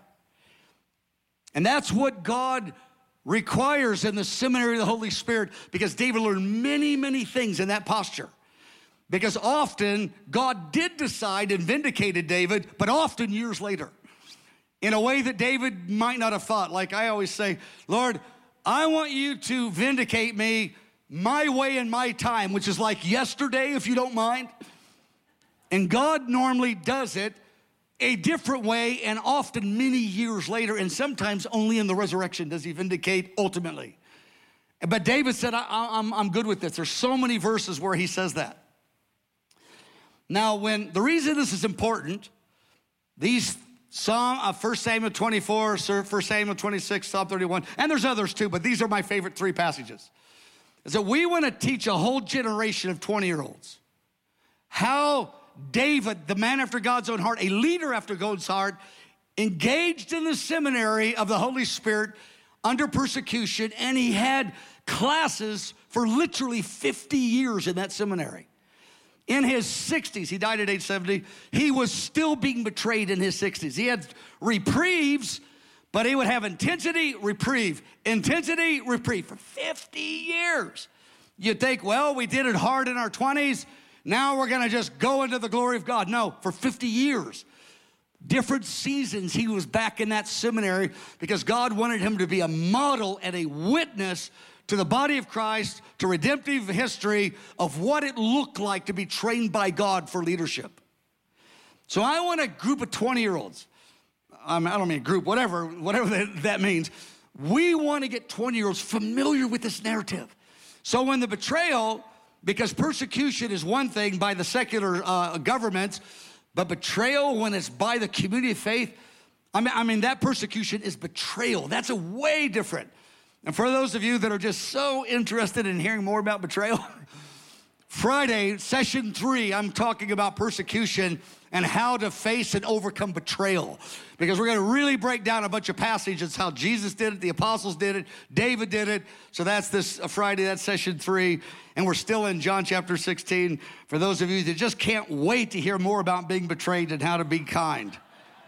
And that's what God requires in the seminary of the Holy Spirit, because David learned many, many things in that posture. Because often God did decide and vindicated David, but often years later, in a way that David might not have thought. Like I always say, "Lord, I want you to vindicate me my way and my time," which is like yesterday, if you don't mind. And God normally does it a different way, and often many years later, and sometimes only in the resurrection does he vindicate ultimately. But David said, I, I'm, I'm good with this. There's so many verses where he says that. Now, when the reason this is important, these Psalm, uh, First Samuel twenty-four, First Samuel twenty-six, Psalm thirty-one, and there's others too, but these are my favorite three passages. Is that we want to teach a whole generation of twenty-year-olds how David, the man after God's own heart, a leader after God's heart, engaged in the seminary of the Holy Spirit under persecution, and he had classes for literally fifty years in that seminary. In his sixties, he died at age seventy, he was still being betrayed in his sixties. He had reprieves, but he would have intensity, reprieve, intensity, reprieve for fifty years. You'd think, well, we did it hard in our twenties. Now we're going to just go into the glory of God. No, for fifty years, different seasons, he was back in that seminary because God wanted him to be a model and a witness to the body of Christ, to redemptive history of what it looked like to be trained by God for leadership. So I want a group of twenty-year-olds. Um, I don't mean a group, whatever, whatever that, that means. We want to get twenty-year-olds familiar with this narrative. So when the betrayal, because persecution is one thing by the secular uh, governments, but betrayal when it's by the community of faith, I mean, I mean, that persecution is betrayal. That's a way different. And for those of you that are just so interested in hearing more about betrayal, Friday, session three, I'm talking about persecution and how to face and overcome betrayal. Because we're going to really break down a bunch of passages, how Jesus did it, the apostles did it, David did it. So that's this uh, Friday, that's session three. And we're still in John chapter sixteen. For those of you that just can't wait to hear more about being betrayed and how to be kind.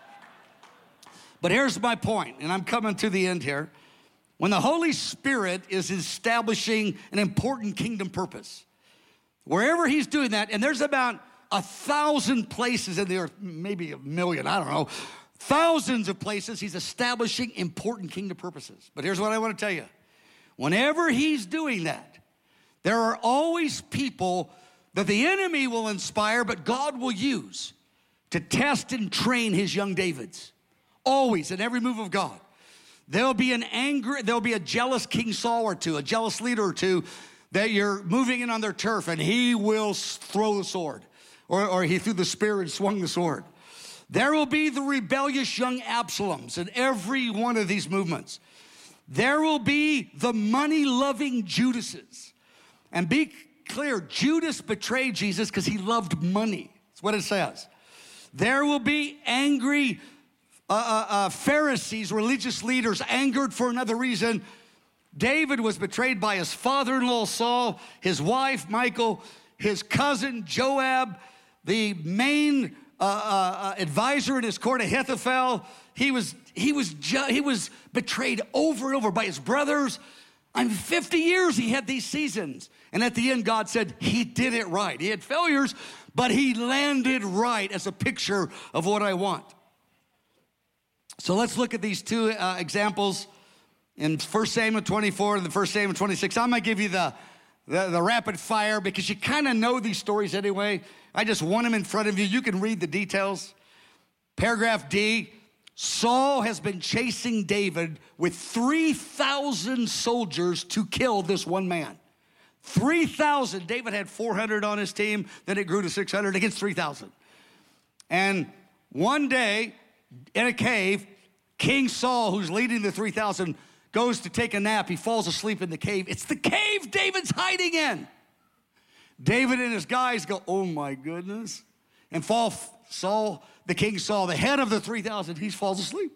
But here's my point, and I'm coming to the end here. When the Holy Spirit is establishing an important kingdom purpose, wherever he's doing that, and there's about a thousand places in the earth, maybe a million, I don't know, thousands of places he's establishing important kingdom purposes. But here's what I want to tell you. Whenever he's doing that, there are always people that the enemy will inspire, but God will use to test and train his young Davids. Always, in every move of God. There'll be an angry, there'll be a jealous King Saul or two, a jealous leader or two that you're moving in on their turf, and he will throw the sword. Or, or he threw the spear and swung the sword. There will be the rebellious young Absaloms in every one of these movements. There will be the money-loving Judases. And be clear, Judas betrayed Jesus because he loved money. That's what it says. There will be angry uh, uh, uh, Pharisees, religious leaders, angered for another reason. David was betrayed by his father-in-law Saul, his wife Michal, his cousin Joab, the main uh, uh, advisor in his court, Ahithophel. He was, he, was ju- he was betrayed over and over by his brothers. I mean, fifty years he had these seasons. And at the end, God said he did it right. He had failures, but he landed right as a picture of what I want. So let's look at these two uh, examples in First Samuel twenty-four and the First Samuel twenty-six. I'm going to give you the, the, the rapid fire because you kind of know these stories anyway. I just want them in front of you. You can read the details. Paragraph D, Saul has been chasing David with three thousand soldiers to kill this one man. three thousand. David had four hundred on his team. Then it grew to six hundred against three thousand. And one day in a cave, King Saul, who's leading the three thousand, goes to take a nap. He falls asleep in the cave. It's the cave David's hiding in. David and his guys go, oh my goodness. And fall, Saul, the king Saul, the head of the three thousand, he falls asleep.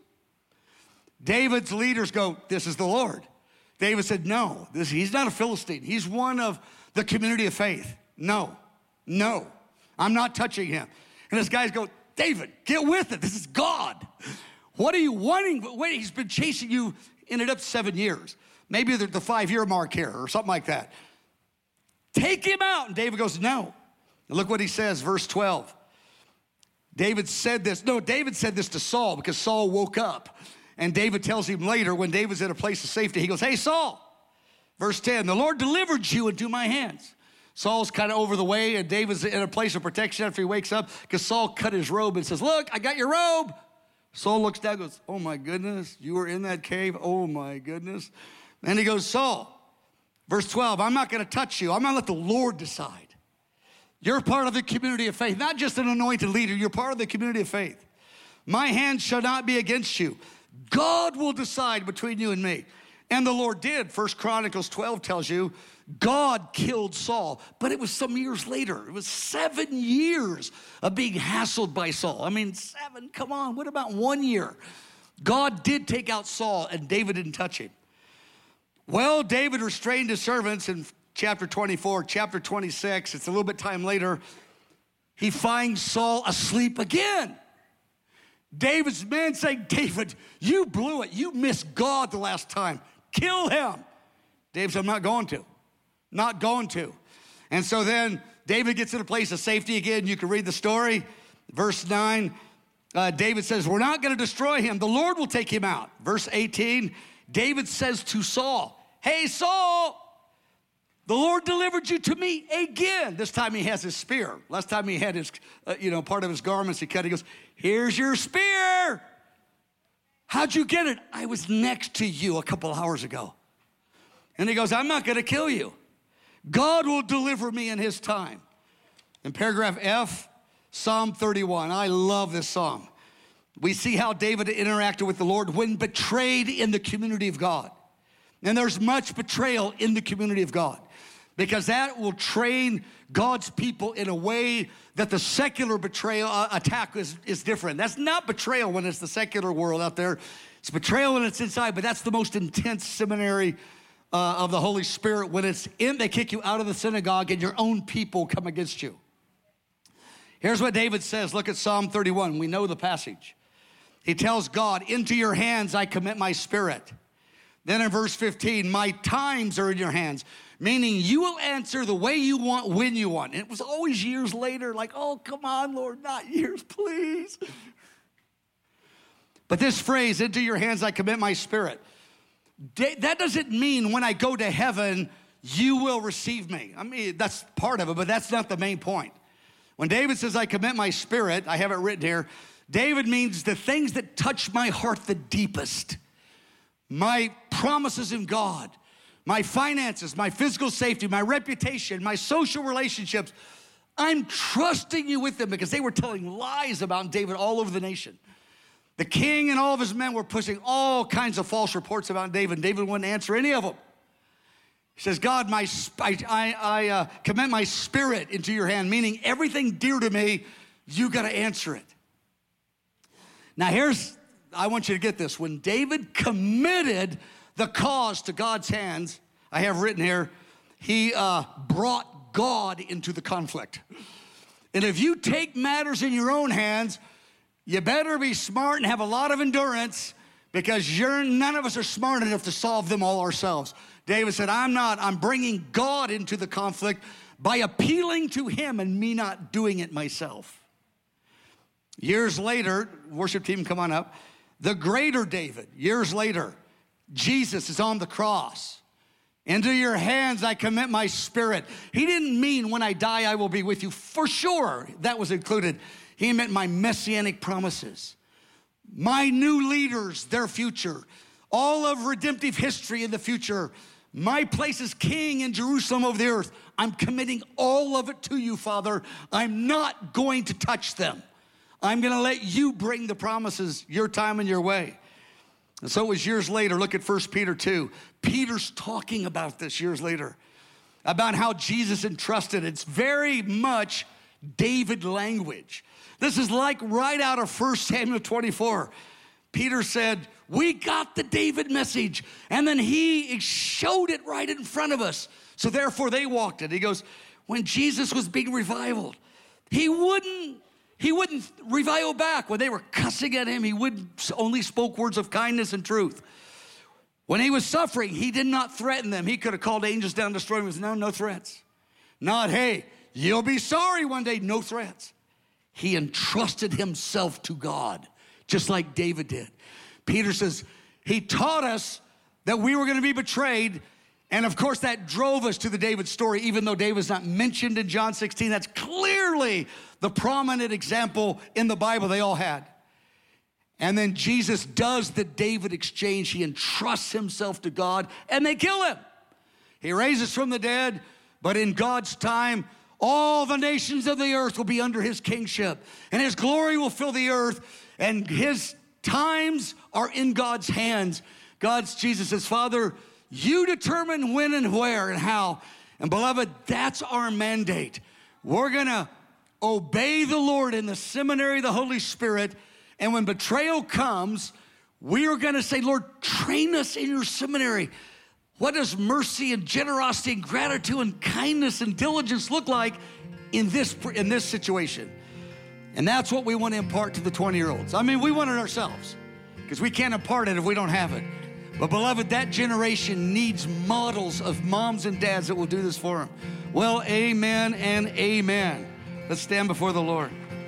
David's leaders go, this is the Lord. David said, no, this, he's not a Philistine. He's one of the community of faith. No, no, I'm not touching him. And his guys go, David, get with it. This is God. What are you wanting? Wait, he's been chasing you, ended up seven years. Maybe the, the five-year mark here or something like that. Take him out. And David goes, no. And look what he says, verse twelve. David said this. No, David said this to Saul because Saul woke up. And David tells him later when David's in a place of safety, he goes, hey, Saul. Verse ten, the Lord delivered you into my hands. Saul's kind of over the way, and David's in a place of protection after he wakes up because Saul cut his robe and says, look, I got your robe. Saul looks down and goes, oh, my goodness, you were in that cave? Oh, my goodness. And he goes, Saul, verse twelve, I'm not going to touch you. I'm going to let the Lord decide. You're part of the community of faith, not just an anointed leader. You're part of the community of faith. My hand shall not be against you. God will decide between you and me. And the Lord did. First Chronicles twelve tells you God killed Saul, but it was some years later. It was seven years of being hassled by Saul. I mean, seven, come on, what about one year? God did take out Saul, and David didn't touch him. Well, David restrained his servants in chapter twenty-four, chapter twenty-six. It's a little bit time later. He finds Saul asleep again. David's men saying, David, you blew it. You missed God the last time. Kill him. David said, I'm not going to. Not going to. And so then David gets in a place of safety again. You can read the story. Verse nine, uh, David says, we're not going to destroy him. The Lord will take him out. Verse eighteen, David says to Saul, hey, Saul, the Lord delivered you to me again. This time he has his spear. Last time he had his, uh, you know, part of his garments he cut. He goes, here's your spear. How'd you get it? I was next to you a couple hours ago. And he goes, I'm not going to kill you. God will deliver me in his time. In paragraph F, Psalm thirty-one. I love this psalm. We see how David interacted with the Lord when betrayed in the community of God. And there's much betrayal in the community of God because that will train God's people in a way that the secular betrayal uh, attack is, is different. That's not betrayal when it's the secular world out there. It's betrayal when it's inside, but that's the most intense seminary uh, of the Holy Spirit. When it's in, they kick you out of the synagogue and your own people come against you. Here's what David says. Look at Psalm thirty-one. We know the passage. He tells God, into your hands I commit my spirit. Then in verse fifteen, my times are in your hands, meaning you will answer the way you want, when you want. And it was always years later, like, oh, come on, Lord, not years, please. But this phrase, into your hands I commit my spirit, that doesn't mean when I go to heaven, you will receive me. I mean, that's part of it, but that's not the main point. When David says I commit my spirit, I have it written here, David means the things that touch my heart the deepest. My promises in God, my finances, my physical safety, my reputation, my social relationships. I'm trusting you with them because they were telling lies about David all over the nation. The king and all of his men were pushing all kinds of false reports about David. David wouldn't answer any of them. He says, God, my I, I, I uh, commit my spirit into your hand, meaning everything dear to me, you got to answer it. Now here's, I want you to get this. When David committed the cause to God's hands, I have written here, he uh, brought God into the conflict. And if you take matters in your own hands, you better be smart and have a lot of endurance, because you're, none of us are smart enough to solve them all ourselves. David said, I'm not. I'm bringing God into the conflict by appealing to him and me not doing it myself. Years later, worship team, come on up. The greater David, years later, Jesus is on the cross. Into your hands I commit my spirit. He didn't mean when I die I will be with you. For sure, that was included. He meant my messianic promises, my new leaders, their future, all of redemptive history in the future, my place as king in Jerusalem over the earth. I'm committing all of it to you, Father. I'm not going to touch them. I'm going to let you bring the promises your time and your way. And so it was years later. Look at First Peter two. Peter's talking about this years later, about how Jesus entrusted. It's very much David language. This is like right out of First Samuel twenty-four. Peter said, we got the David message, and then he showed it right in front of us. So therefore they walked it. He goes, when Jesus was being reviled, he wouldn't He wouldn't revile back. When they were cussing at him, he would only spoke words of kindness and truth. When he was suffering, he did not threaten them. He could have called angels down to destroy him. He was, no, no threats. Not, hey, you'll be sorry one day. No threats. He entrusted himself to God, just like David did. Peter says, he taught us that we were going to be betrayed. And of course, that drove us to the David story, even though David's not mentioned in John sixteen. That's clearly the prominent example in the Bible they all had. And then Jesus does the David exchange. He entrusts himself to God, and they kill him. He raises from the dead, but in God's time, all the nations of the earth will be under his kingship, and his glory will fill the earth, and his times are in God's hands. God's, Jesus says, Father, you determine when and where and how. And beloved, that's our mandate. We're gonna obey the Lord in the seminary of the Holy Spirit. And when betrayal comes, we are gonna say, Lord, train us in your seminary. What does mercy and generosity and gratitude and kindness and diligence look like in this, in this situation? And that's what we want to impart to the twenty-year-olds. I mean, we want it ourselves, because we can't impart it if we don't have it. But beloved, that generation needs models of moms and dads that will do this for them. Well, amen and amen. Let's stand before the Lord.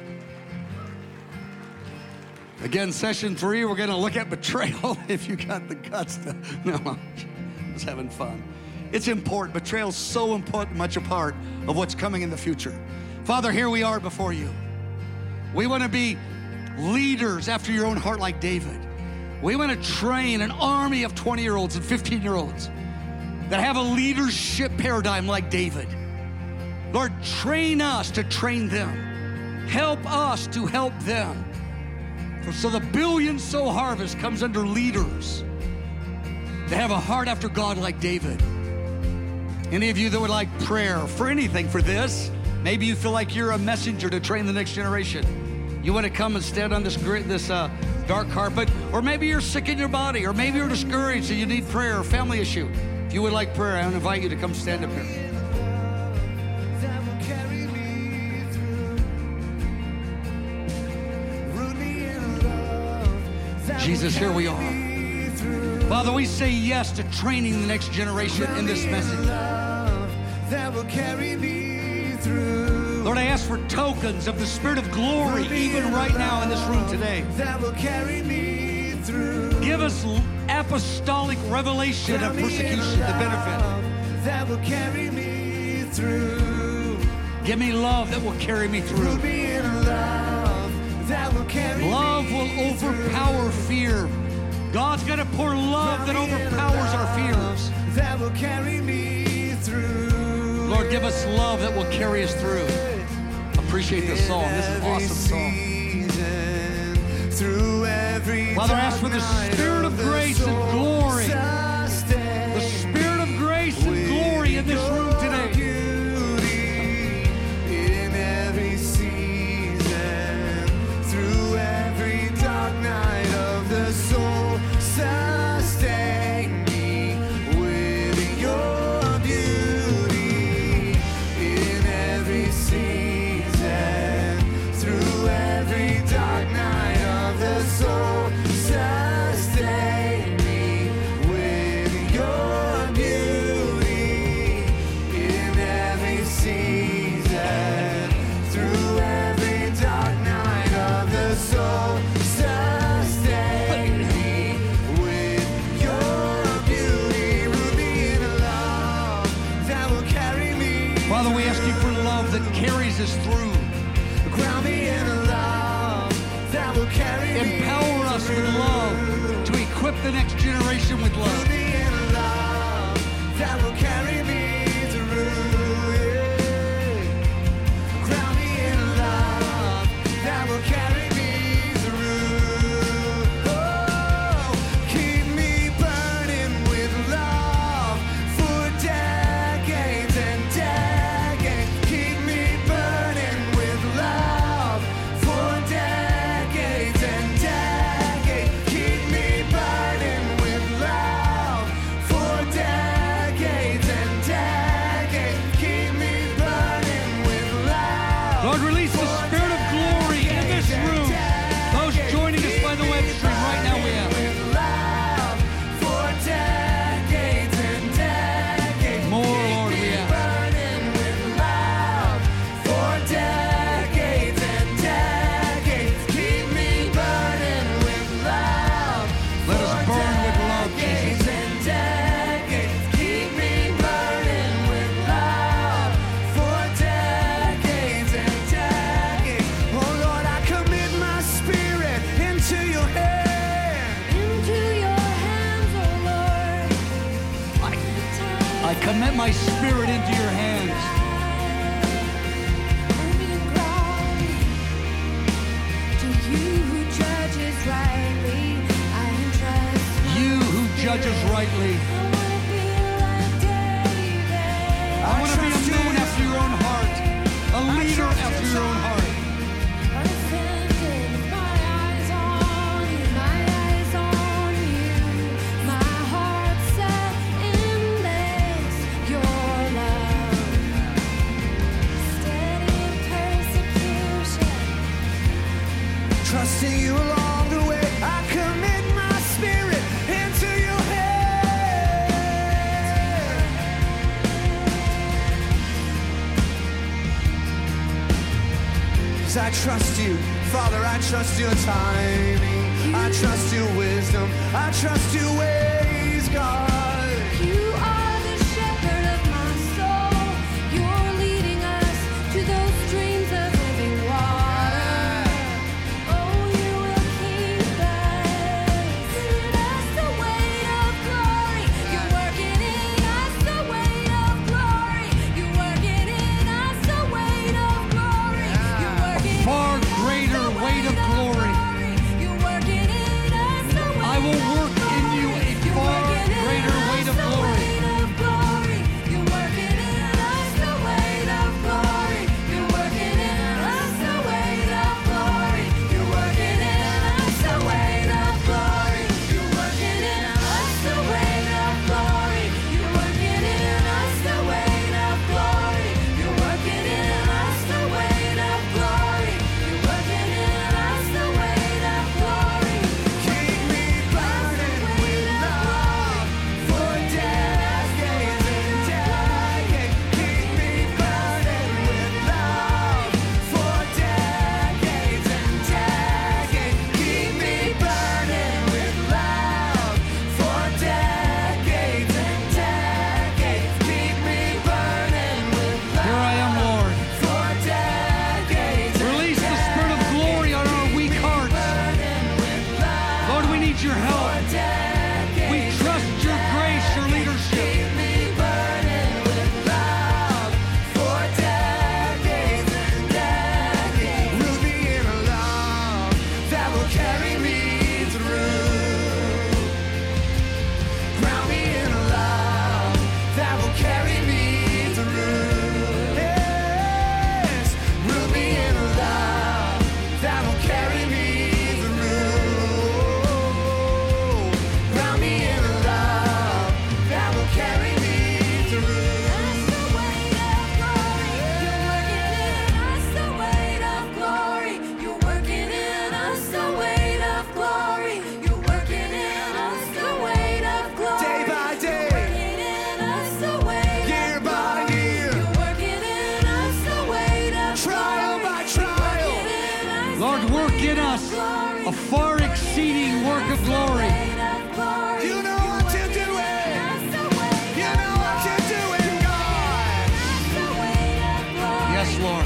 Again, session three, we're going to look at betrayal. If you got the guts to, no, I'm just having fun. It's important. Betrayal is so important, much a part of what's coming in the future. Father, here we are before you. We want to be leaders after your own heart like David. We want to train an army of twenty-year-olds and fifteen-year-olds that have a leadership paradigm like David. Lord, train us to train them. Help us to help them. So the billion soul harvest comes under leaders that have a heart after God like David. Any of you that would like prayer for anything for this, maybe you feel like you're a messenger to train the next generation. You want to come and stand on this grid, this uh, dark carpet, or maybe you're sick in your body, or maybe you're discouraged and you need prayer, or family issue. If you would like prayer, I want to invite you to come stand up here. Jesus, here we are. Father, we say yes to training the next generation in this message. Lord, I ask for tokens of the Spirit of glory even right now in this room today. Give us apostolic revelation of persecution, the benefit. That will carry me through. Give me love that will carry me through. Love will overpower fear. God's going to pour love that overpowers our fears. That will carry me through. Lord, give us love that will carry us through. Appreciate this song. This is an awesome song. Through every Father, I ask for the Spirit of grace and glory. The Spirit of grace and glory in this room today. In every season, through every dark night of the soul, sustain me with your beauty. In every season. carries us through. Ground me in a love that will carry me Empower us through. with love to equip the next generation with Ground love. me in a love that will carry me through. Yeah. Ground me in a love that will carry me through. Oh, keep me burning with love for decades and decades. Keep me burning with love for decades and decades. Keep me burning with love for decades and decades. Keep me burning with love. Lord, release the Spirit of glory in this room. Those joining us by the web stream right now, we have With love for decades and decades. more, Lord, we ask. Burning with love for decades and decades. Keep me burning with love. Let us burn with love, Jesus. Decades and decades. Keep me burning with love for decades and decades. Oh Lord, I commit my spirit into your hands. Into your hands, oh Lord. I commit my spirit into your hands. To you who judges rightly, I entrust. You who judges rightly. I wanna be like David. I want to be a man after your own heart, a leader after your own heart. Unoffended, my eyes on you, my eyes on you. My heart set in this, your love. Steady in persecution. Trusting you along the way, I commit my spirit into your hands. 'Cause I trust you, Father, I trust your timing. I trust your wisdom. I trust your ways, God. You are the shepherd of my soul. You're leading us to those streams of living water. Oh, you will keep us. In us the weight of glory. You're working in us the weight of glory. You're working in us the weight of glory. You're working Far greater weight of glory. You're working in us the weight I will work in you a far greater weight of glory. You're working in us the weight of glory. You're working in us the weight of glory. You're working in us the weight of glory. You're working in us the weight of glory. You're working in us the weight of glory. You're working in us the weight of glory. You're working in us the weight of glory. Keep me burning with love for decades and decades. Keep me burning with love for decades and decades. Keep me burning with love for decades and decades. Keep me burning with Here I am, Lord. love for decades. Release the Spirit of glory on our weak hearts. Lord, we need your help. We trust your grace, your leadership. Keep me burning with love for decades and decades. Root me in a love that will carry me through. Ground me in a love that will carry me through. Yes, root me in a love that will carry me through. Ground me in a love that will carry me through. Us the weight of glory. You're working in us the weight of glory. You're working in us the weight of glory. You're working in us the weight of glory. Day by day. You're working in us the weight Year of by glory. year. You're working in us the weight of Trial glory. by trial. You're working in us Lord, the work weight in of us glory. a far exceeding work of glory. Weight of glory. You know what you're doing. Us the weight You of know what you're doing, God. Us the weight of glory. Yes, Lord.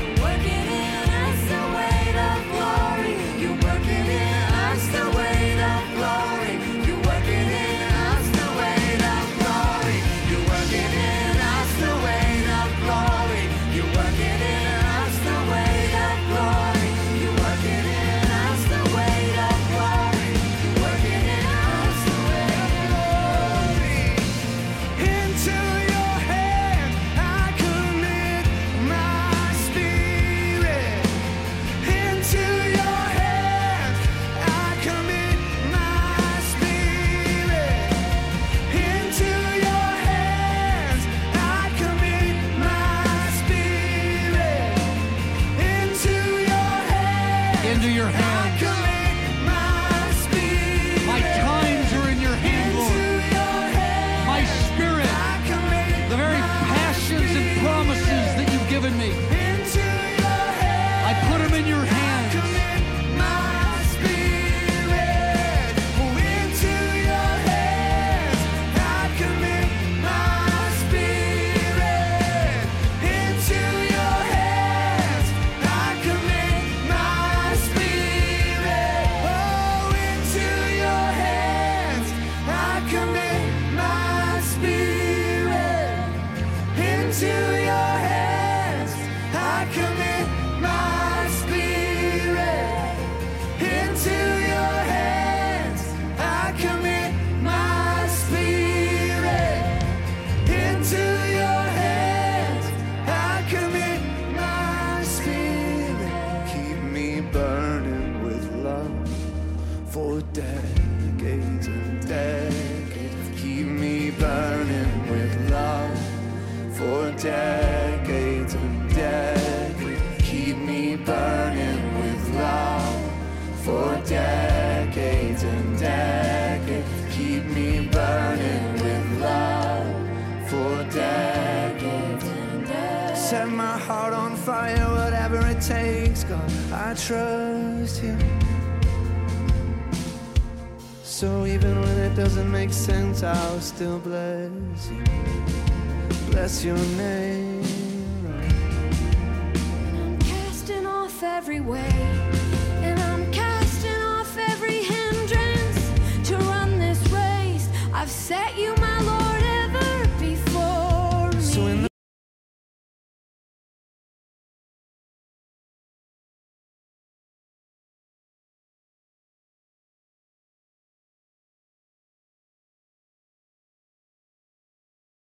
into your I hands. commit my spirit My times are in your hand, into Lord. your hands. My spirit, I commit the very passions and promises that you've given me, into your hands. I put them in your I hands. commit my spirit into your hands. I commit my spirit into your hands. I commit my spirit, oh, into your hands. I commit my spirit into your hands. I commit my spirit into your hands. I commit my spirit into your hands. I commit my spirit. Keep me burning with love for decades and decades. Keep me burning with love for decades and decades. Keep me burning with love for decades and decades. Keep me burning with love for decades and decades. Set my heart on fire, whatever it takes, God, I trust you. So even when it doesn't make sense, I'll still bless you. Bless your name. I'm casting off every weight